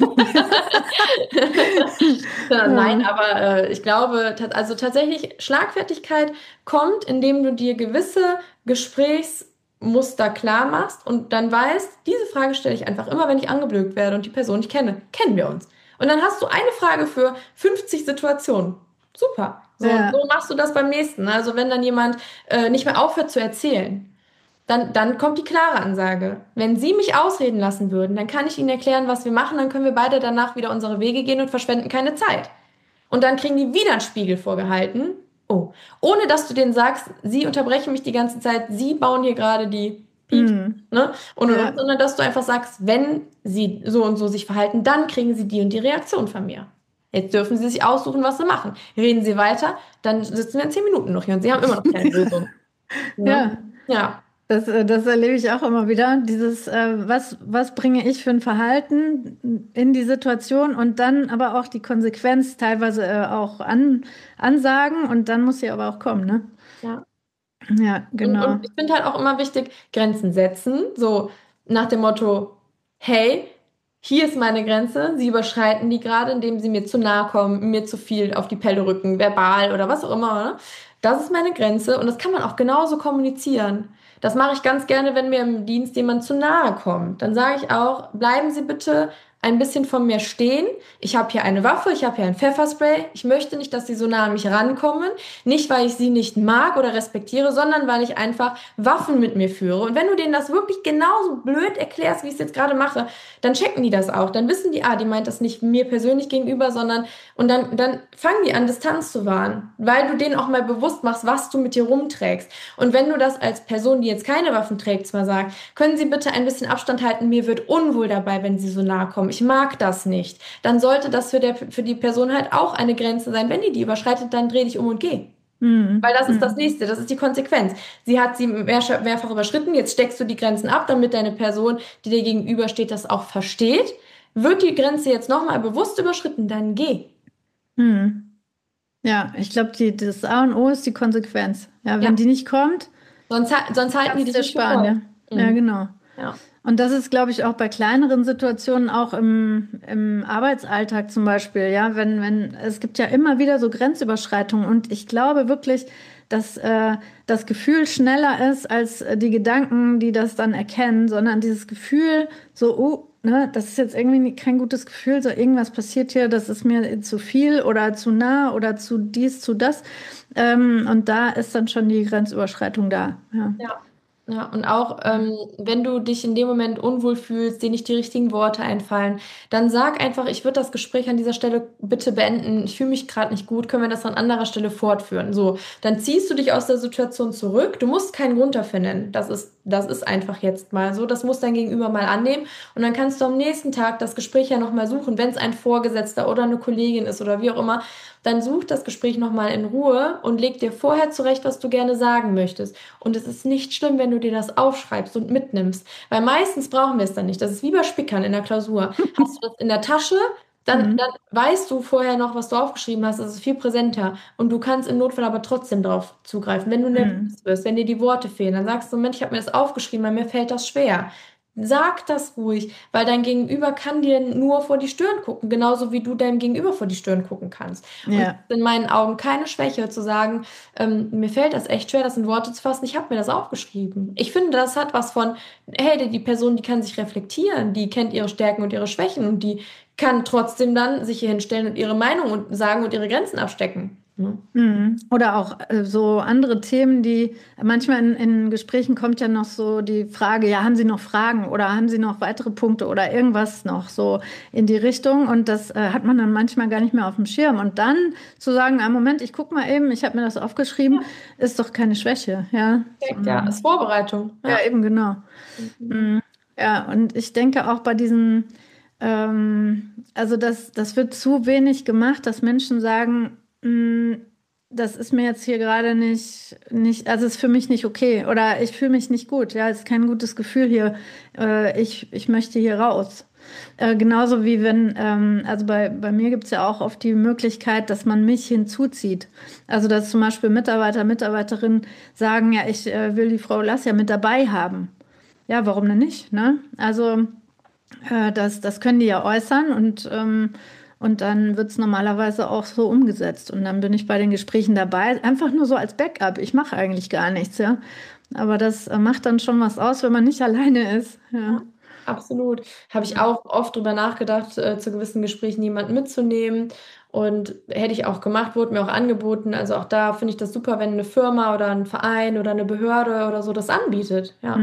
Nein, aber ich glaube, also tatsächlich Schlagfertigkeit kommt, indem du dir gewisse Gesprächsmuster klar machst und dann weißt, diese Frage stelle ich einfach immer, wenn ich angeblökt werde und die Person nicht kenne. Kennen wir uns. Und dann hast du eine Frage für 50 Situationen. Super. So machst du das beim nächsten. Also wenn dann jemand nicht mehr aufhört zu erzählen, dann kommt die klare Ansage. Wenn Sie mich ausreden lassen würden, dann kann ich Ihnen erklären, was wir machen, dann können wir beide danach wieder unsere Wege gehen und verschwenden keine Zeit. Und dann kriegen die wieder einen Spiegel vorgehalten. Oh, ohne dass du denen sagst, Sie unterbrechen mich die ganze Zeit, Sie bauen hier gerade die Piep, ne? Sondern dass du einfach sagst, wenn Sie so und so sich verhalten, dann kriegen Sie die und die Reaktion von mir. Jetzt dürfen Sie sich aussuchen, was Sie machen. Reden Sie weiter, dann sitzen wir in 10 Minuten noch hier und Sie haben immer noch keine Lösung. Ja. Das erlebe ich auch immer wieder. Dieses, was bringe ich für ein Verhalten in die Situation und dann aber auch die Konsequenz teilweise auch ansagen und dann muss sie aber auch kommen, ne? Ja, genau. Und ich finde halt auch immer wichtig, Grenzen setzen. So nach dem Motto, hey, hier ist meine Grenze, Sie überschreiten die gerade, indem Sie mir zu nahe kommen, mir zu viel auf die Pelle rücken, verbal oder was auch immer. Ne? Das ist meine Grenze und das kann man auch genauso kommunizieren. Das mache ich ganz gerne, wenn mir im Dienst jemand zu nahe kommt. Dann sage ich auch, bleiben Sie bitte ein bisschen von mir stehen. Ich habe hier eine Waffe, ich habe hier ein Pfefferspray. Ich möchte nicht, dass Sie so nah an mich rankommen. Nicht, weil ich Sie nicht mag oder respektiere, sondern weil ich einfach Waffen mit mir führe. Und wenn du denen das wirklich genauso blöd erklärst, wie ich es jetzt gerade mache, dann checken die das auch. Dann wissen die, die meint das nicht mir persönlich gegenüber, sondern und dann fangen die an, Distanz zu wahren, weil du denen auch mal bewusst machst, was du mit dir rumträgst. Und wenn du das als Person, die jetzt keine Waffen trägt, mal sagst, können Sie bitte ein bisschen Abstand halten, mir wird unwohl dabei, wenn Sie so nahe kommen. Ich mag das nicht. Dann sollte das für die Person halt auch eine Grenze sein. Wenn die überschreitet, dann dreh dich um und geh. Weil das ist das Nächste, das ist die Konsequenz. Sie hat sie mehrfach überschritten, jetzt steckst du die Grenzen ab, damit deine Person, die dir gegenübersteht, das auch versteht. Wird die Grenze jetzt nochmal bewusst überschritten, dann geh. Ja, ich glaube, das A und O ist die Konsequenz. Ja, wenn die nicht kommt, sonst halten die dich sparen. Ja, genau. Ja. Und das ist, glaube ich, auch bei kleineren Situationen, auch im Arbeitsalltag zum Beispiel, ja, wenn, es gibt ja immer wieder so Grenzüberschreitungen und ich glaube wirklich, dass das Gefühl schneller ist als die Gedanken, die das dann erkennen, sondern dieses Gefühl so, oh, ne, das ist jetzt irgendwie kein gutes Gefühl, so irgendwas passiert hier, das ist mir zu viel oder zu nah oder zu dies, zu das. Und da ist dann schon die Grenzüberschreitung da, ja. Ja. Ja, und auch wenn du dich in dem Moment unwohl fühlst, dir nicht die richtigen Worte einfallen, dann sag einfach, ich würde das Gespräch an dieser Stelle bitte beenden. Ich fühle mich gerade nicht gut, können wir das an anderer Stelle fortführen? So, dann ziehst du dich aus der Situation zurück. Du musst keinen Grund dafür nennen. Das ist einfach jetzt mal so. Das muss dein Gegenüber mal annehmen. Und dann kannst du am nächsten Tag das Gespräch ja nochmal suchen, wenn es ein Vorgesetzter oder eine Kollegin ist oder wie auch immer. Dann such das Gespräch nochmal in Ruhe und leg dir vorher zurecht, was du gerne sagen möchtest. Und es ist nicht schlimm, wenn du dir das aufschreibst und mitnimmst, weil meistens brauchen wir es dann nicht. Das ist wie bei Spickern in der Klausur. Hast du das in der Tasche, dann weißt du vorher noch, was du aufgeschrieben hast. Das ist viel präsenter. Und du kannst im Notfall aber trotzdem darauf zugreifen. Wenn du nervös wirst, wenn dir die Worte fehlen, dann sagst du, Moment, ich habe mir das aufgeschrieben, weil mir fällt das schwer. Sag das ruhig, weil dein Gegenüber kann dir nur vor die Stirn gucken, genauso wie du deinem Gegenüber vor die Stirn gucken kannst. Und Ja. es ist in meinen Augen keine Schwäche zu sagen, mir fällt das echt schwer, das in Worte zu fassen, ich habe mir das aufgeschrieben. Ich finde, das hat was von, hey, die Person, die kann sich reflektieren, die kennt ihre Stärken und ihre Schwächen und die kann trotzdem dann sich hier hinstellen und ihre Meinung und sagen und ihre Grenzen abstecken. Oder auch so andere Themen, die manchmal in Gesprächen kommt ja noch so die Frage, ja, haben Sie noch Fragen oder haben Sie noch weitere Punkte oder irgendwas noch so in die Richtung und das hat man dann manchmal gar nicht mehr auf dem Schirm und dann zu sagen, Moment, ich guck mal eben, ich habe mir das aufgeschrieben, ist doch keine Schwäche, ja. Ja, ist Vorbereitung. Ja, eben genau. Ja, und ich denke auch bei diesen, also das wird zu wenig gemacht, dass Menschen sagen, das ist mir jetzt hier gerade nicht, also ist für mich nicht okay oder ich fühle mich nicht gut. Ja, es ist kein gutes Gefühl hier. Ich möchte hier raus. Genauso wie wenn, also bei mir gibt es ja auch oft die Möglichkeit, dass man mich hinzuzieht. Also dass zum Beispiel Mitarbeiter, Mitarbeiterinnen sagen, ja, ich will die Frau Lass ja mit dabei haben. Ja, warum denn nicht? Ne? Also das können die ja äußern und dann wird es normalerweise auch so umgesetzt. Und dann bin ich bei den Gesprächen dabei, einfach nur so als Backup. Ich mache eigentlich gar nichts, ja. Aber das macht dann schon was aus, wenn man nicht alleine ist. Ja. Absolut. Habe ich auch oft drüber nachgedacht, zu gewissen Gesprächen jemanden mitzunehmen. Und hätte ich auch gemacht, wurde mir auch angeboten. Also auch da finde ich das super, wenn eine Firma oder ein Verein oder eine Behörde oder so das anbietet. Ja.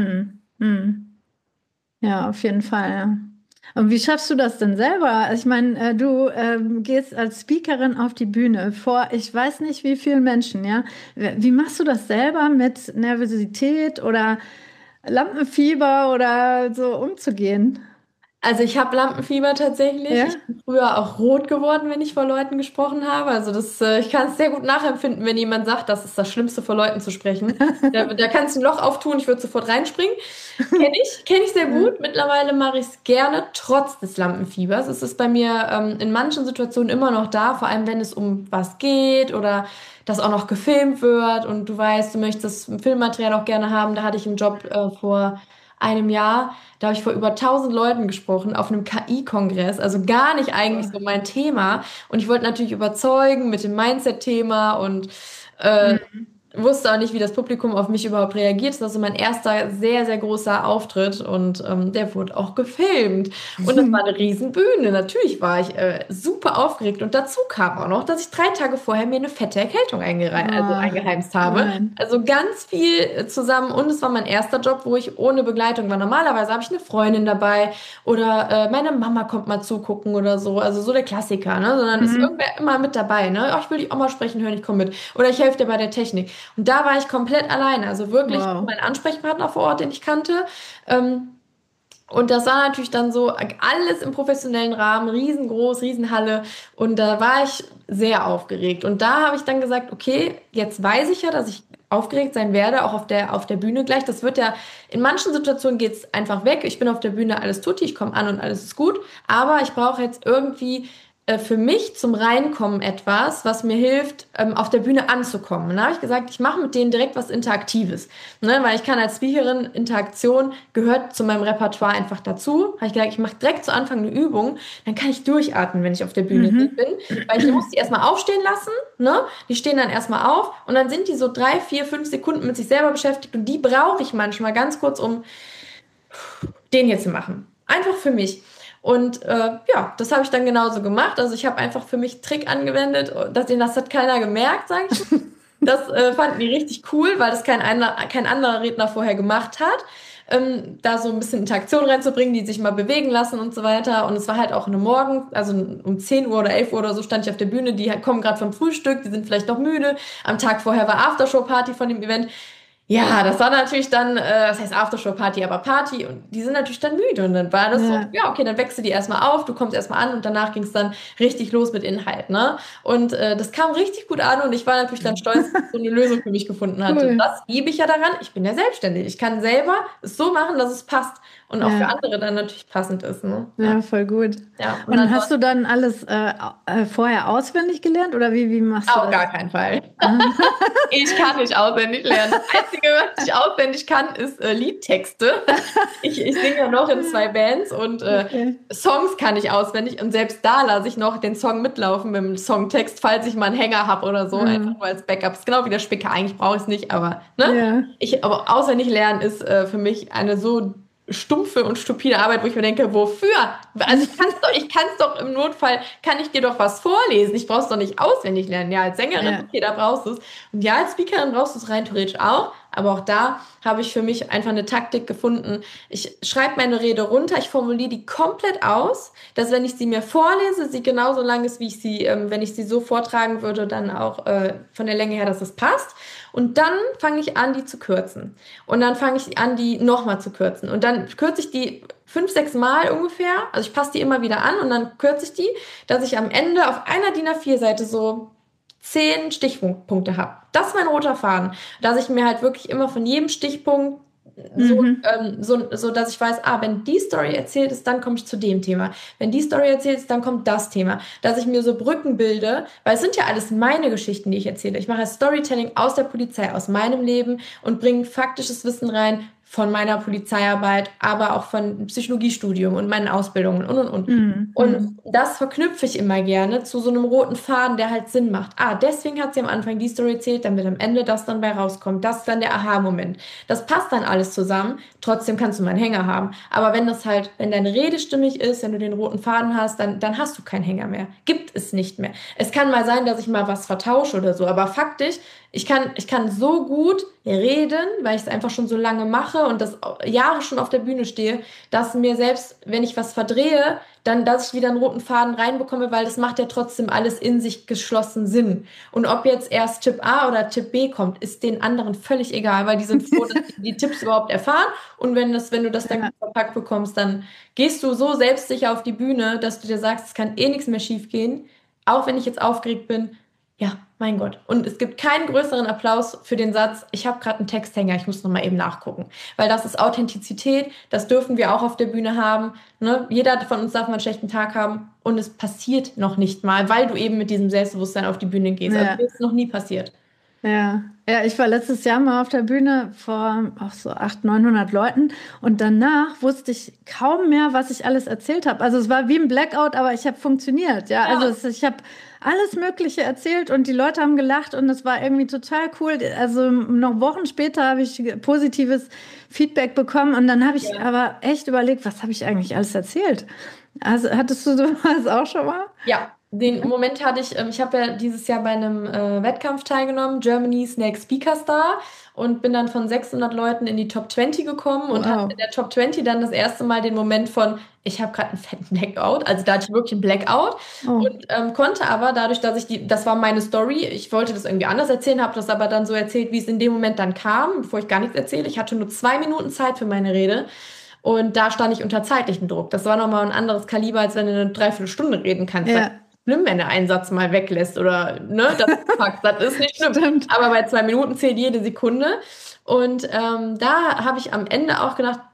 Ja, auf jeden Fall. Ja. Und wie schaffst du das denn selber? Also ich meine, du gehst als Speakerin auf die Bühne vor, ich weiß nicht wie vielen Menschen, ja. Wie machst du das selber mit Nervosität oder Lampenfieber oder so umzugehen? Also ich habe Lampenfieber tatsächlich. Ja? Ich bin früher auch rot geworden, wenn ich vor Leuten gesprochen habe. Also ich kann es sehr gut nachempfinden, wenn jemand sagt, das ist das Schlimmste, vor Leuten zu sprechen. Da kannst du ein Loch auftun, ich würde sofort reinspringen. Kenn ich sehr gut. Mittlerweile mache ich es gerne, trotz des Lampenfiebers. Es ist bei mir in manchen Situationen immer noch da, vor allem wenn es um was geht oder das auch noch gefilmt wird und du weißt, du möchtest das Filmmaterial auch gerne haben. Da hatte ich einen Job vor einem Jahr, da habe ich vor über 1000 Leuten gesprochen auf einem KI-Kongress, also gar nicht eigentlich so mein Thema. Und ich wollte natürlich überzeugen mit dem Mindset-Thema und wusste auch nicht, wie das Publikum auf mich überhaupt reagiert. Das war so mein erster sehr, sehr großer Auftritt und der wurde auch gefilmt. Und das war eine Riesenbühne. Natürlich war ich super aufgeregt. Und dazu kam auch noch, dass ich 3 Tage vorher mir eine fette Erkältung eingeheimst habe. Nein. Also ganz viel zusammen. Und es war mein erster Job, wo ich ohne Begleitung war. Normalerweise habe ich eine Freundin dabei oder meine Mama kommt mal zugucken oder so. Also so der Klassiker, ne? Sondern ist irgendwer immer mit dabei, ne? Oh, ich will dich auch mal sprechen hören, ich komme mit. Oder ich helfe dir bei der Technik. Und da war ich komplett alleine, also wirklich mein Ansprechpartner vor Ort, den ich kannte. Und das war natürlich dann so alles im professionellen Rahmen, riesengroß, Riesenhalle. Und da war ich sehr aufgeregt. Und da habe ich dann gesagt, okay, jetzt weiß ich ja, dass ich aufgeregt sein werde, auch auf der Bühne gleich. Das wird ja, in manchen Situationen geht es einfach weg. Ich bin auf der Bühne, alles tutti, ich komme an und alles ist gut. Aber ich brauche jetzt irgendwie für mich zum Reinkommen etwas, was mir hilft, auf der Bühne anzukommen. Und da habe ich gesagt, ich mache mit denen direkt was Interaktives. Ne? Weil ich kann als Speakerin, Interaktion gehört zu meinem Repertoire einfach dazu. Habe ich gesagt, ich mache direkt zu Anfang eine Übung, dann kann ich durchatmen, wenn ich auf der Bühne bin. Weil ich muss die erstmal aufstehen lassen. Ne? Die stehen dann erstmal auf und dann sind die so 3, 4, 5 Sekunden mit sich selber beschäftigt und die brauche ich manchmal ganz kurz, um den hier zu machen. Einfach für mich. Und das habe ich dann genauso gemacht. Also ich habe einfach für mich Trick angewendet. Das hat keiner gemerkt, sage ich. Das fanden die richtig cool, weil das kein anderer Redner vorher gemacht hat. Da so ein bisschen Interaktion reinzubringen, die sich mal bewegen lassen und so weiter. Und es war halt auch eine Morgen, also um 10 Uhr oder 11 Uhr oder so stand ich auf der Bühne. Die kommen gerade vom Frühstück, die sind vielleicht noch müde. Am Tag vorher war Aftershow-Party von dem Event. Ja, das war natürlich dann, das heißt Aftershow-Party, aber Party und die sind natürlich dann müde und dann war das so, okay, dann wächst du die erstmal auf, du kommst erstmal an und danach ging es dann richtig los mit Inhalt, ne? Und das kam richtig gut an und ich war natürlich dann stolz, dass ich so eine Lösung für mich gefunden hatte. Cool. Das liebe ich ja daran, ich bin ja selbstständig, ich kann selber es so machen, dass es passt und auch für andere dann natürlich passend ist, ne? Ja, voll gut. Ja, und dann hast du dann alles vorher auswendig gelernt oder wie machst du das? Auf gar keinen Fall. Ich kann nicht auswendig lernen. Das Einzige, was ich auswendig kann, ist Liedtexte. Ich singe ja noch in 2 Bands und Songs kann ich auswendig und selbst da lasse ich noch den Song mitlaufen mit dem Songtext, falls ich mal einen Hänger habe oder so, einfach nur als Backup. Das ist genau wie der Spicker. Eigentlich brauche ich es nicht, aber aber auswendig lernen ist für mich eine so stumpfe und stupide Arbeit, wo ich mir denke, wofür? Also ich kann es doch im Notfall, kann ich dir doch was vorlesen. Ich brauche es doch nicht auswendig lernen. Ja, als Sängerin, okay, da brauchst du es. Und ja, als Speakerin brauchst du es rein theoretisch auch. Aber auch da habe ich für mich einfach eine Taktik gefunden. Ich schreibe meine Rede runter, ich formuliere die komplett aus, dass wenn ich sie mir vorlese, sie genauso lang ist, wie ich sie, wenn ich sie so vortragen würde, dann auch von der Länge her, dass es passt. Und dann fange ich an, die zu kürzen. Und dann fange ich an, die nochmal zu kürzen. Und dann kürze ich die 5, 6 Mal ungefähr. Also ich passe die immer wieder an und dann kürze ich die, dass ich am Ende auf einer DIN A4-Seite so 10 Stichpunkte habe. Das ist mein roter Faden. Dass ich mir halt wirklich immer von jedem Stichpunkt so, dass ich weiß, wenn die Story erzählt ist, dann komme ich zu dem Thema. Wenn die Story erzählt ist, dann kommt das Thema. Dass ich mir so Brücken bilde, weil es sind ja alles meine Geschichten, die ich erzähle. Ich mache Storytelling aus der Polizei, aus meinem Leben und bringe faktisches Wissen rein von meiner Polizeiarbeit, aber auch von Psychologiestudium und meinen Ausbildungen und. Und das verknüpfe ich immer gerne zu so einem roten Faden, der halt Sinn macht. Deswegen hat sie am Anfang die Story erzählt, damit am Ende das dann bei rauskommt. Das ist dann der Aha-Moment. Das passt dann alles zusammen. Trotzdem kannst du mal einen Hänger haben. Aber wenn deine Rede stimmig ist, wenn du den roten Faden hast, dann hast du keinen Hänger mehr. Gibt es nicht mehr. Es kann mal sein, dass ich mal was vertausche oder so, aber faktisch, ich kann so gut reden, weil ich es einfach schon so lange mache und das Jahre schon auf der Bühne stehe, dass mir selbst, wenn ich was verdrehe, dann, dass ich wieder einen roten Faden reinbekomme, weil das macht ja trotzdem alles in sich geschlossen Sinn. Und ob jetzt erst Tipp A oder Tipp B kommt, ist den anderen völlig egal, weil die sind froh, dass die Tipps überhaupt erfahren. Und wenn du das dann gut verpackt bekommst, dann gehst du so selbstsicher auf die Bühne, dass du dir sagst, es kann nichts mehr schief gehen. Auch wenn ich jetzt aufgeregt bin, ja, mein Gott. Und es gibt keinen größeren Applaus für den Satz, ich habe gerade einen Texthänger, ich muss nochmal eben nachgucken. Weil das ist Authentizität, das dürfen wir auch auf der Bühne haben. Ne? Jeder von uns darf mal einen schlechten Tag haben und es passiert noch nicht mal, weil du eben mit diesem Selbstbewusstsein auf die Bühne gehst. Also das ist noch nie passiert. Ja, ich war letztes Jahr mal auf der Bühne vor auch so 800, 900 Leuten und danach wusste ich kaum mehr, was ich alles erzählt habe. Also es war wie ein Blackout, aber ich habe funktioniert. Ja, also ich habe alles Mögliche erzählt und die Leute haben gelacht und es war irgendwie total cool. Also noch Wochen später habe ich positives Feedback bekommen und dann habe ich aber echt überlegt, was habe ich eigentlich alles erzählt? Also hattest du sowas auch schon mal? Ja. Den Moment hatte ich habe ja dieses Jahr bei einem Wettkampf teilgenommen, Germany's Next Speaker Star, und bin dann von 600 Leuten in die Top 20 gekommen und hatte in der Top 20 dann das erste Mal den Moment von, ich habe gerade einen fetten Blackout, also da hatte ich wirklich einen Blackout und konnte aber dadurch, dass das war meine Story, ich wollte das irgendwie anders erzählen, habe das aber dann so erzählt, wie es in dem Moment dann kam, bevor ich gar nichts erzähle. Ich hatte nur 2 Minuten Zeit für meine Rede. Und da stand ich unter zeitlichem Druck. Das war nochmal ein anderes Kaliber, als wenn du eine Dreiviertelstunde reden kannst. Ja. Schlimm, wenn der einen Satz mal weglässt oder, ne, das ist nicht schlimm. Stimmt. Aber bei 2 Minuten zählt jede Sekunde. Und da habe ich am Ende auch gedacht,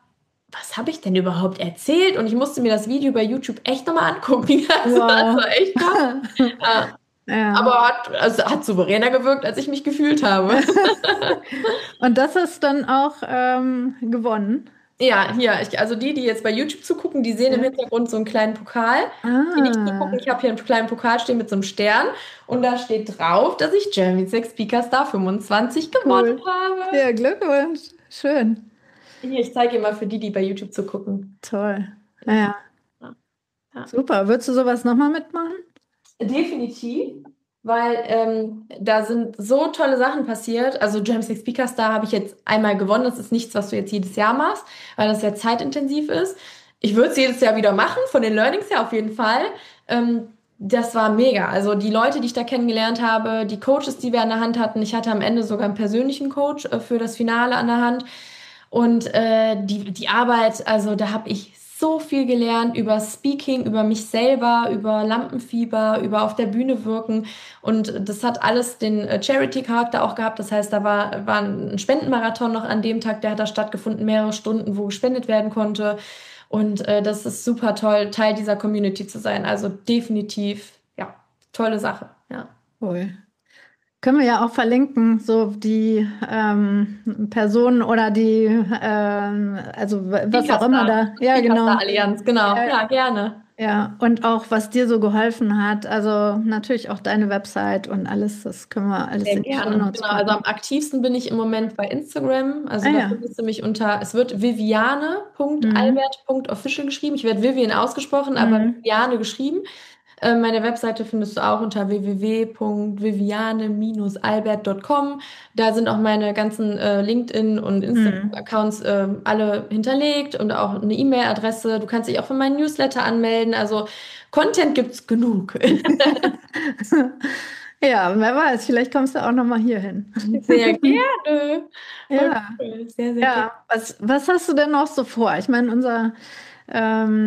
was habe ich denn überhaupt erzählt? Und ich musste mir das Video bei YouTube echt nochmal angucken. Also, das war echt krass. Aber hat souveräner gewirkt, als ich mich gefühlt habe. Und das ist dann auch gewonnen? Ja, hier, also die jetzt bei YouTube zugucken, die sehen im Hintergrund so einen kleinen Pokal. Die nicht zugucken, ich habe hier einen kleinen Pokal stehen mit so einem Stern und da steht drauf, dass ich Germany's Next Speaker Star 25 gewonnen habe. Ja, Glückwunsch. Schön. Hier, ich zeige dir mal für die bei YouTube zugucken. Toll. Ja. Super. Würdest du sowas nochmal mitmachen? Definitiv. Weil da sind so tolle Sachen passiert. Also Germany's Next Speaker Star habe ich jetzt einmal gewonnen. Das ist nichts, was du jetzt jedes Jahr machst, weil das sehr zeitintensiv ist. Ich würde es jedes Jahr wieder machen, von den Learnings her auf jeden Fall. Das war mega. Also die Leute, die ich da kennengelernt habe, die Coaches, die wir an der Hand hatten. Ich hatte am Ende sogar einen persönlichen Coach für das Finale an der Hand. Und die Arbeit, also da habe ich so viel gelernt über Speaking, über mich selber, über Lampenfieber, über auf der Bühne wirken. Und das hat alles den Charity-Charakter auch gehabt. Das heißt, da war ein Spendenmarathon noch an dem Tag, der hat da stattgefunden, mehrere Stunden, wo gespendet werden konnte. Und das ist super toll, Teil dieser Community zu sein. Also definitiv, ja, tolle Sache. Ja. Cool. Können wir ja auch verlinken, so die Personen oder die, also was auch immer da. Ja, genau. Allianz, genau. Ja, gerne. Ja, und auch, was dir so geholfen hat. Also natürlich auch deine Website und alles, das können wir alles in die Shownotes packen. Also am aktivsten bin ich im Moment bei Instagram. Also da findest du mich es wird viviane.albert.official geschrieben. Ich werde Vivian ausgesprochen, aber Viviane geschrieben. Meine Webseite findest du auch unter www.viviane-albert.com. Da sind auch meine ganzen LinkedIn- und Instagram-Accounts alle hinterlegt und auch eine E-Mail-Adresse. Du kannst dich auch für meinen Newsletter anmelden. Also Content gibt's genug. Ja, wer weiß, vielleicht kommst du auch noch mal hier hin. Sehr gerne. Ja, sehr gerne. Was hast du denn noch so vor? Ich meine, wir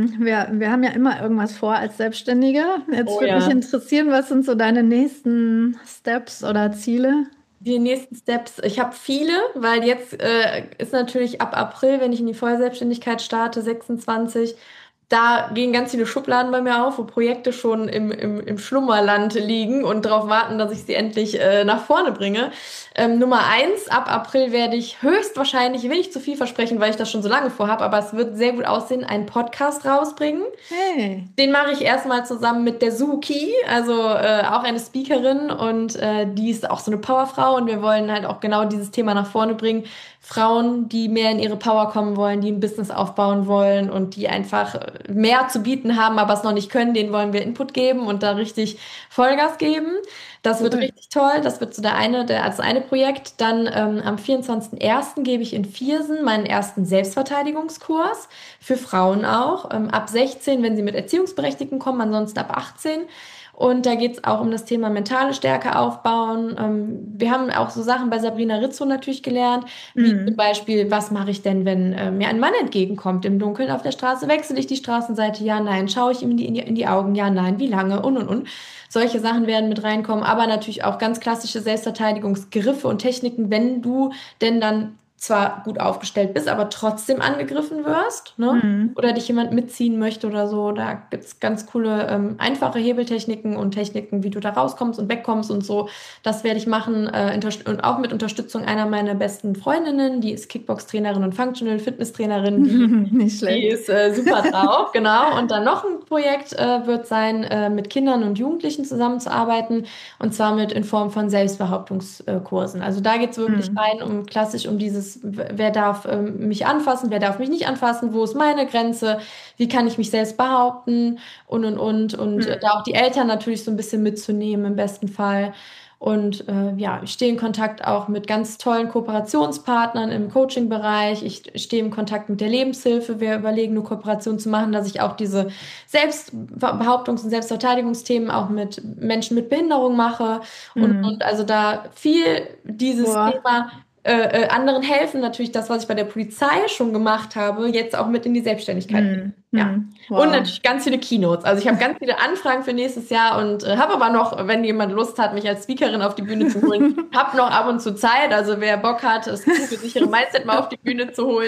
haben ja immer irgendwas vor als Selbstständige. Jetzt würde mich interessieren, was sind so deine nächsten Steps oder Ziele? Die nächsten Steps, ich habe viele, weil jetzt ist natürlich ab April, wenn ich in die Vollselbstständigkeit starte, 26, da gehen ganz viele Schubladen bei mir auf, wo Projekte schon im Schlummerland liegen und darauf warten, dass ich sie endlich nach vorne bringe. Nummer 1, ab April werde ich höchstwahrscheinlich, ich will nicht zu viel versprechen, weil ich das schon so lange vorhabe, aber es wird sehr gut aussehen, einen Podcast rausbringen. Hey. Den mache ich erstmal zusammen mit der Suki, also auch eine Speakerin und die ist auch so eine Powerfrau und wir wollen halt auch genau dieses Thema nach vorne bringen. Frauen, die mehr in ihre Power kommen wollen, die ein Business aufbauen wollen und die einfach mehr zu bieten haben, aber es noch nicht können, denen wollen wir Input geben und da richtig Vollgas geben. Das wird richtig toll. Das wird so das eine Projekt. Dann am 24.01. gebe ich in Viersen meinen ersten Selbstverteidigungskurs für Frauen auch. Ab 16, wenn sie mit Erziehungsberechtigten kommen, ansonsten ab 18. Und da geht es auch um das Thema mentale Stärke aufbauen. Wir haben auch so Sachen bei Sabrina Rizzo natürlich gelernt, wie zum Beispiel, was mache ich denn, wenn mir ein Mann entgegenkommt im Dunkeln auf der Straße? Wechsle ich die Straßenseite? Ja, nein. Schaue ich ihm in die Augen? Ja, nein. Wie lange? Und. Solche Sachen werden mit reinkommen, aber natürlich auch ganz klassische Selbstverteidigungsgriffe und Techniken, wenn du denn dann zwar gut aufgestellt bist, aber trotzdem angegriffen wirst, ne? Oder dich jemand mitziehen möchte oder so. Da gibt's ganz coole, einfache Hebeltechniken und Techniken, wie du da rauskommst und wegkommst und so. Das werde ich machen und auch mit Unterstützung einer meiner besten Freundinnen, die ist Kickbox-Trainerin und Functional Fitness-Trainerin. Nicht schlecht. Die ist super drauf, genau. Und dann noch ein Projekt wird sein, mit Kindern und Jugendlichen zusammenzuarbeiten und zwar in Form von Selbstbehauptungskursen. Also da geht's wirklich rein um dieses, wer darf mich anfassen, wer darf mich nicht anfassen, wo ist meine Grenze, wie kann ich mich selbst behaupten und da auch die Eltern natürlich so ein bisschen mitzunehmen im besten Fall. Und ich stehe in Kontakt auch mit ganz tollen Kooperationspartnern im Coaching-Bereich. Ich stehe im Kontakt mit der Lebenshilfe. Wir überlegen, eine Kooperation zu machen, dass ich auch diese Selbstbehauptungs- und Selbstverteidigungsthemen auch mit Menschen mit Behinderung mache. Und also da viel dieses Thema anderen helfen, natürlich das, was ich bei der Polizei schon gemacht habe, jetzt auch mit in die Selbstständigkeit. Ja. Wow. Und natürlich ganz viele Keynotes. Also ich habe ganz viele Anfragen für nächstes Jahr und habe aber noch, wenn jemand Lust hat, mich als Speakerin auf die Bühne zu holen, habe noch ab und zu Zeit. Also wer Bock hat, das sichere Mindset mal auf die Bühne zu holen,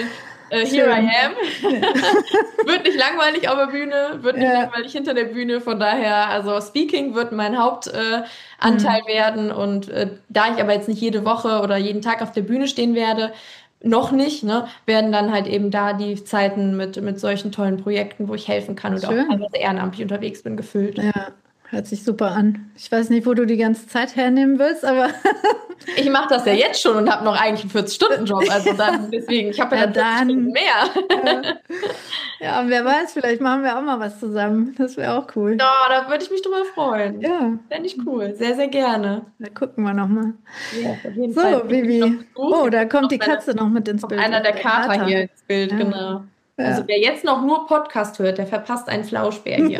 Here I Schön. am. Ja. Wird nicht langweilig auf der Bühne, wird nicht Ja. langweilig hinter der Bühne. Von daher, also Speaking wird mein Hauptanteil werden. Und da ich aber jetzt nicht jede Woche oder jeden Tag auf der Bühne stehen werde, noch nicht, ne, werden dann halt eben da die Zeiten mit solchen tollen Projekten, wo ich helfen kann und auch Schön. teilweise ehrenamtlich unterwegs bin, gefüllt. Ja, hört sich super an. Ich weiß nicht, wo du die ganze Zeit hernehmen willst, aber Ich mache das ja jetzt schon und habe noch eigentlich einen 40-Stunden-Job. Also dann deswegen, ich habe ja Ja, dann 40 Stunden dann. mehr. Ja, wer weiß, vielleicht machen wir auch mal was zusammen. Das wäre auch cool. Ja, da würde ich mich drüber freuen. Ja, Fände ich cool. Sehr, sehr gerne. da gucken wir nochmal. Ja, auf jeden So, Fall. Vivi. Oh, da kommt die Noch meine- Katze noch mit ins Bild. Einer der Kater hier ins Bild, Ja. genau. Ja. Also wer jetzt noch nur Podcast hört, der verpasst einen Flauschbär hier.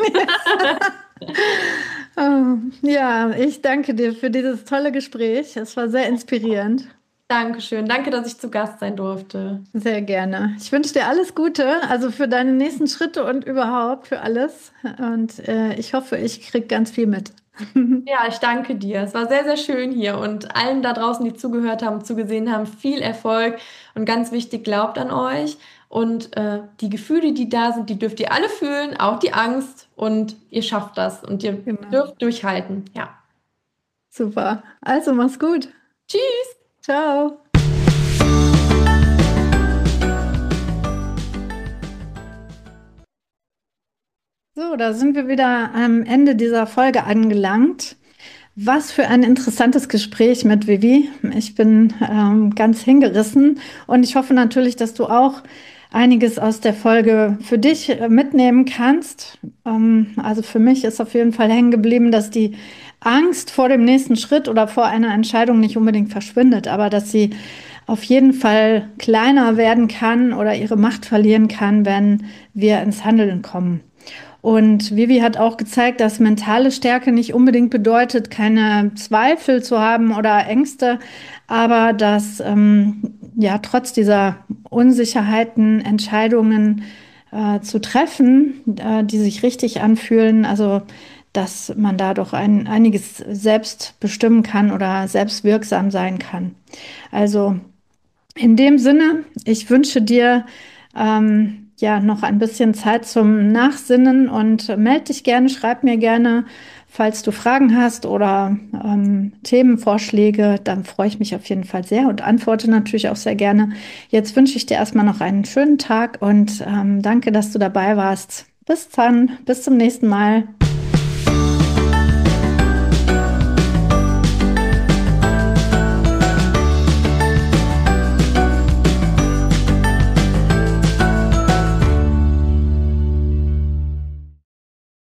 Oh, ja, ich danke dir für dieses tolle Gespräch. Es war sehr inspirierend. Dankeschön. Danke, dass ich zu Gast sein durfte. Sehr gerne. Ich wünsche dir alles Gute, also für deine nächsten Schritte und überhaupt für alles. Und ich hoffe, ich kriege ganz viel mit. Ja, ich danke dir. Es war sehr, sehr schön hier und allen da draußen, die zugehört haben, zugesehen haben, viel Erfolg und ganz wichtig, glaubt an euch und die Gefühle, die da sind, die dürft ihr alle fühlen, auch die Angst und ihr schafft das und ihr Genau. dürft durchhalten. Ja. Super. Also mach's gut. Tschüss. Ciao. So, da sind wir wieder am Ende dieser Folge angelangt. Was für ein interessantes Gespräch mit Vivi. Ich bin ganz hingerissen und ich hoffe natürlich, dass du auch einiges aus der Folge für dich mitnehmen kannst. Also für mich ist auf jeden Fall hängen geblieben, dass die Angst vor dem nächsten Schritt oder vor einer Entscheidung nicht unbedingt verschwindet, aber dass sie auf jeden Fall kleiner werden kann oder ihre Macht verlieren kann, wenn wir ins Handeln kommen. Und Vivi hat auch gezeigt, dass mentale Stärke nicht unbedingt bedeutet, keine Zweifel zu haben oder Ängste, aber dass ja trotz dieser Unsicherheiten Entscheidungen zu treffen, die sich richtig anfühlen, also dass man da doch einiges selbst bestimmen kann oder selbst wirksam sein kann. Also in dem Sinne, ich wünsche dir ja noch ein bisschen Zeit zum Nachsinnen und melde dich gerne, schreib mir gerne, falls du Fragen hast oder Themenvorschläge, dann freue ich mich auf jeden Fall sehr und antworte natürlich auch sehr gerne. Jetzt wünsche ich dir erstmal noch einen schönen Tag und danke, dass du dabei warst. Bis dann, bis zum nächsten Mal.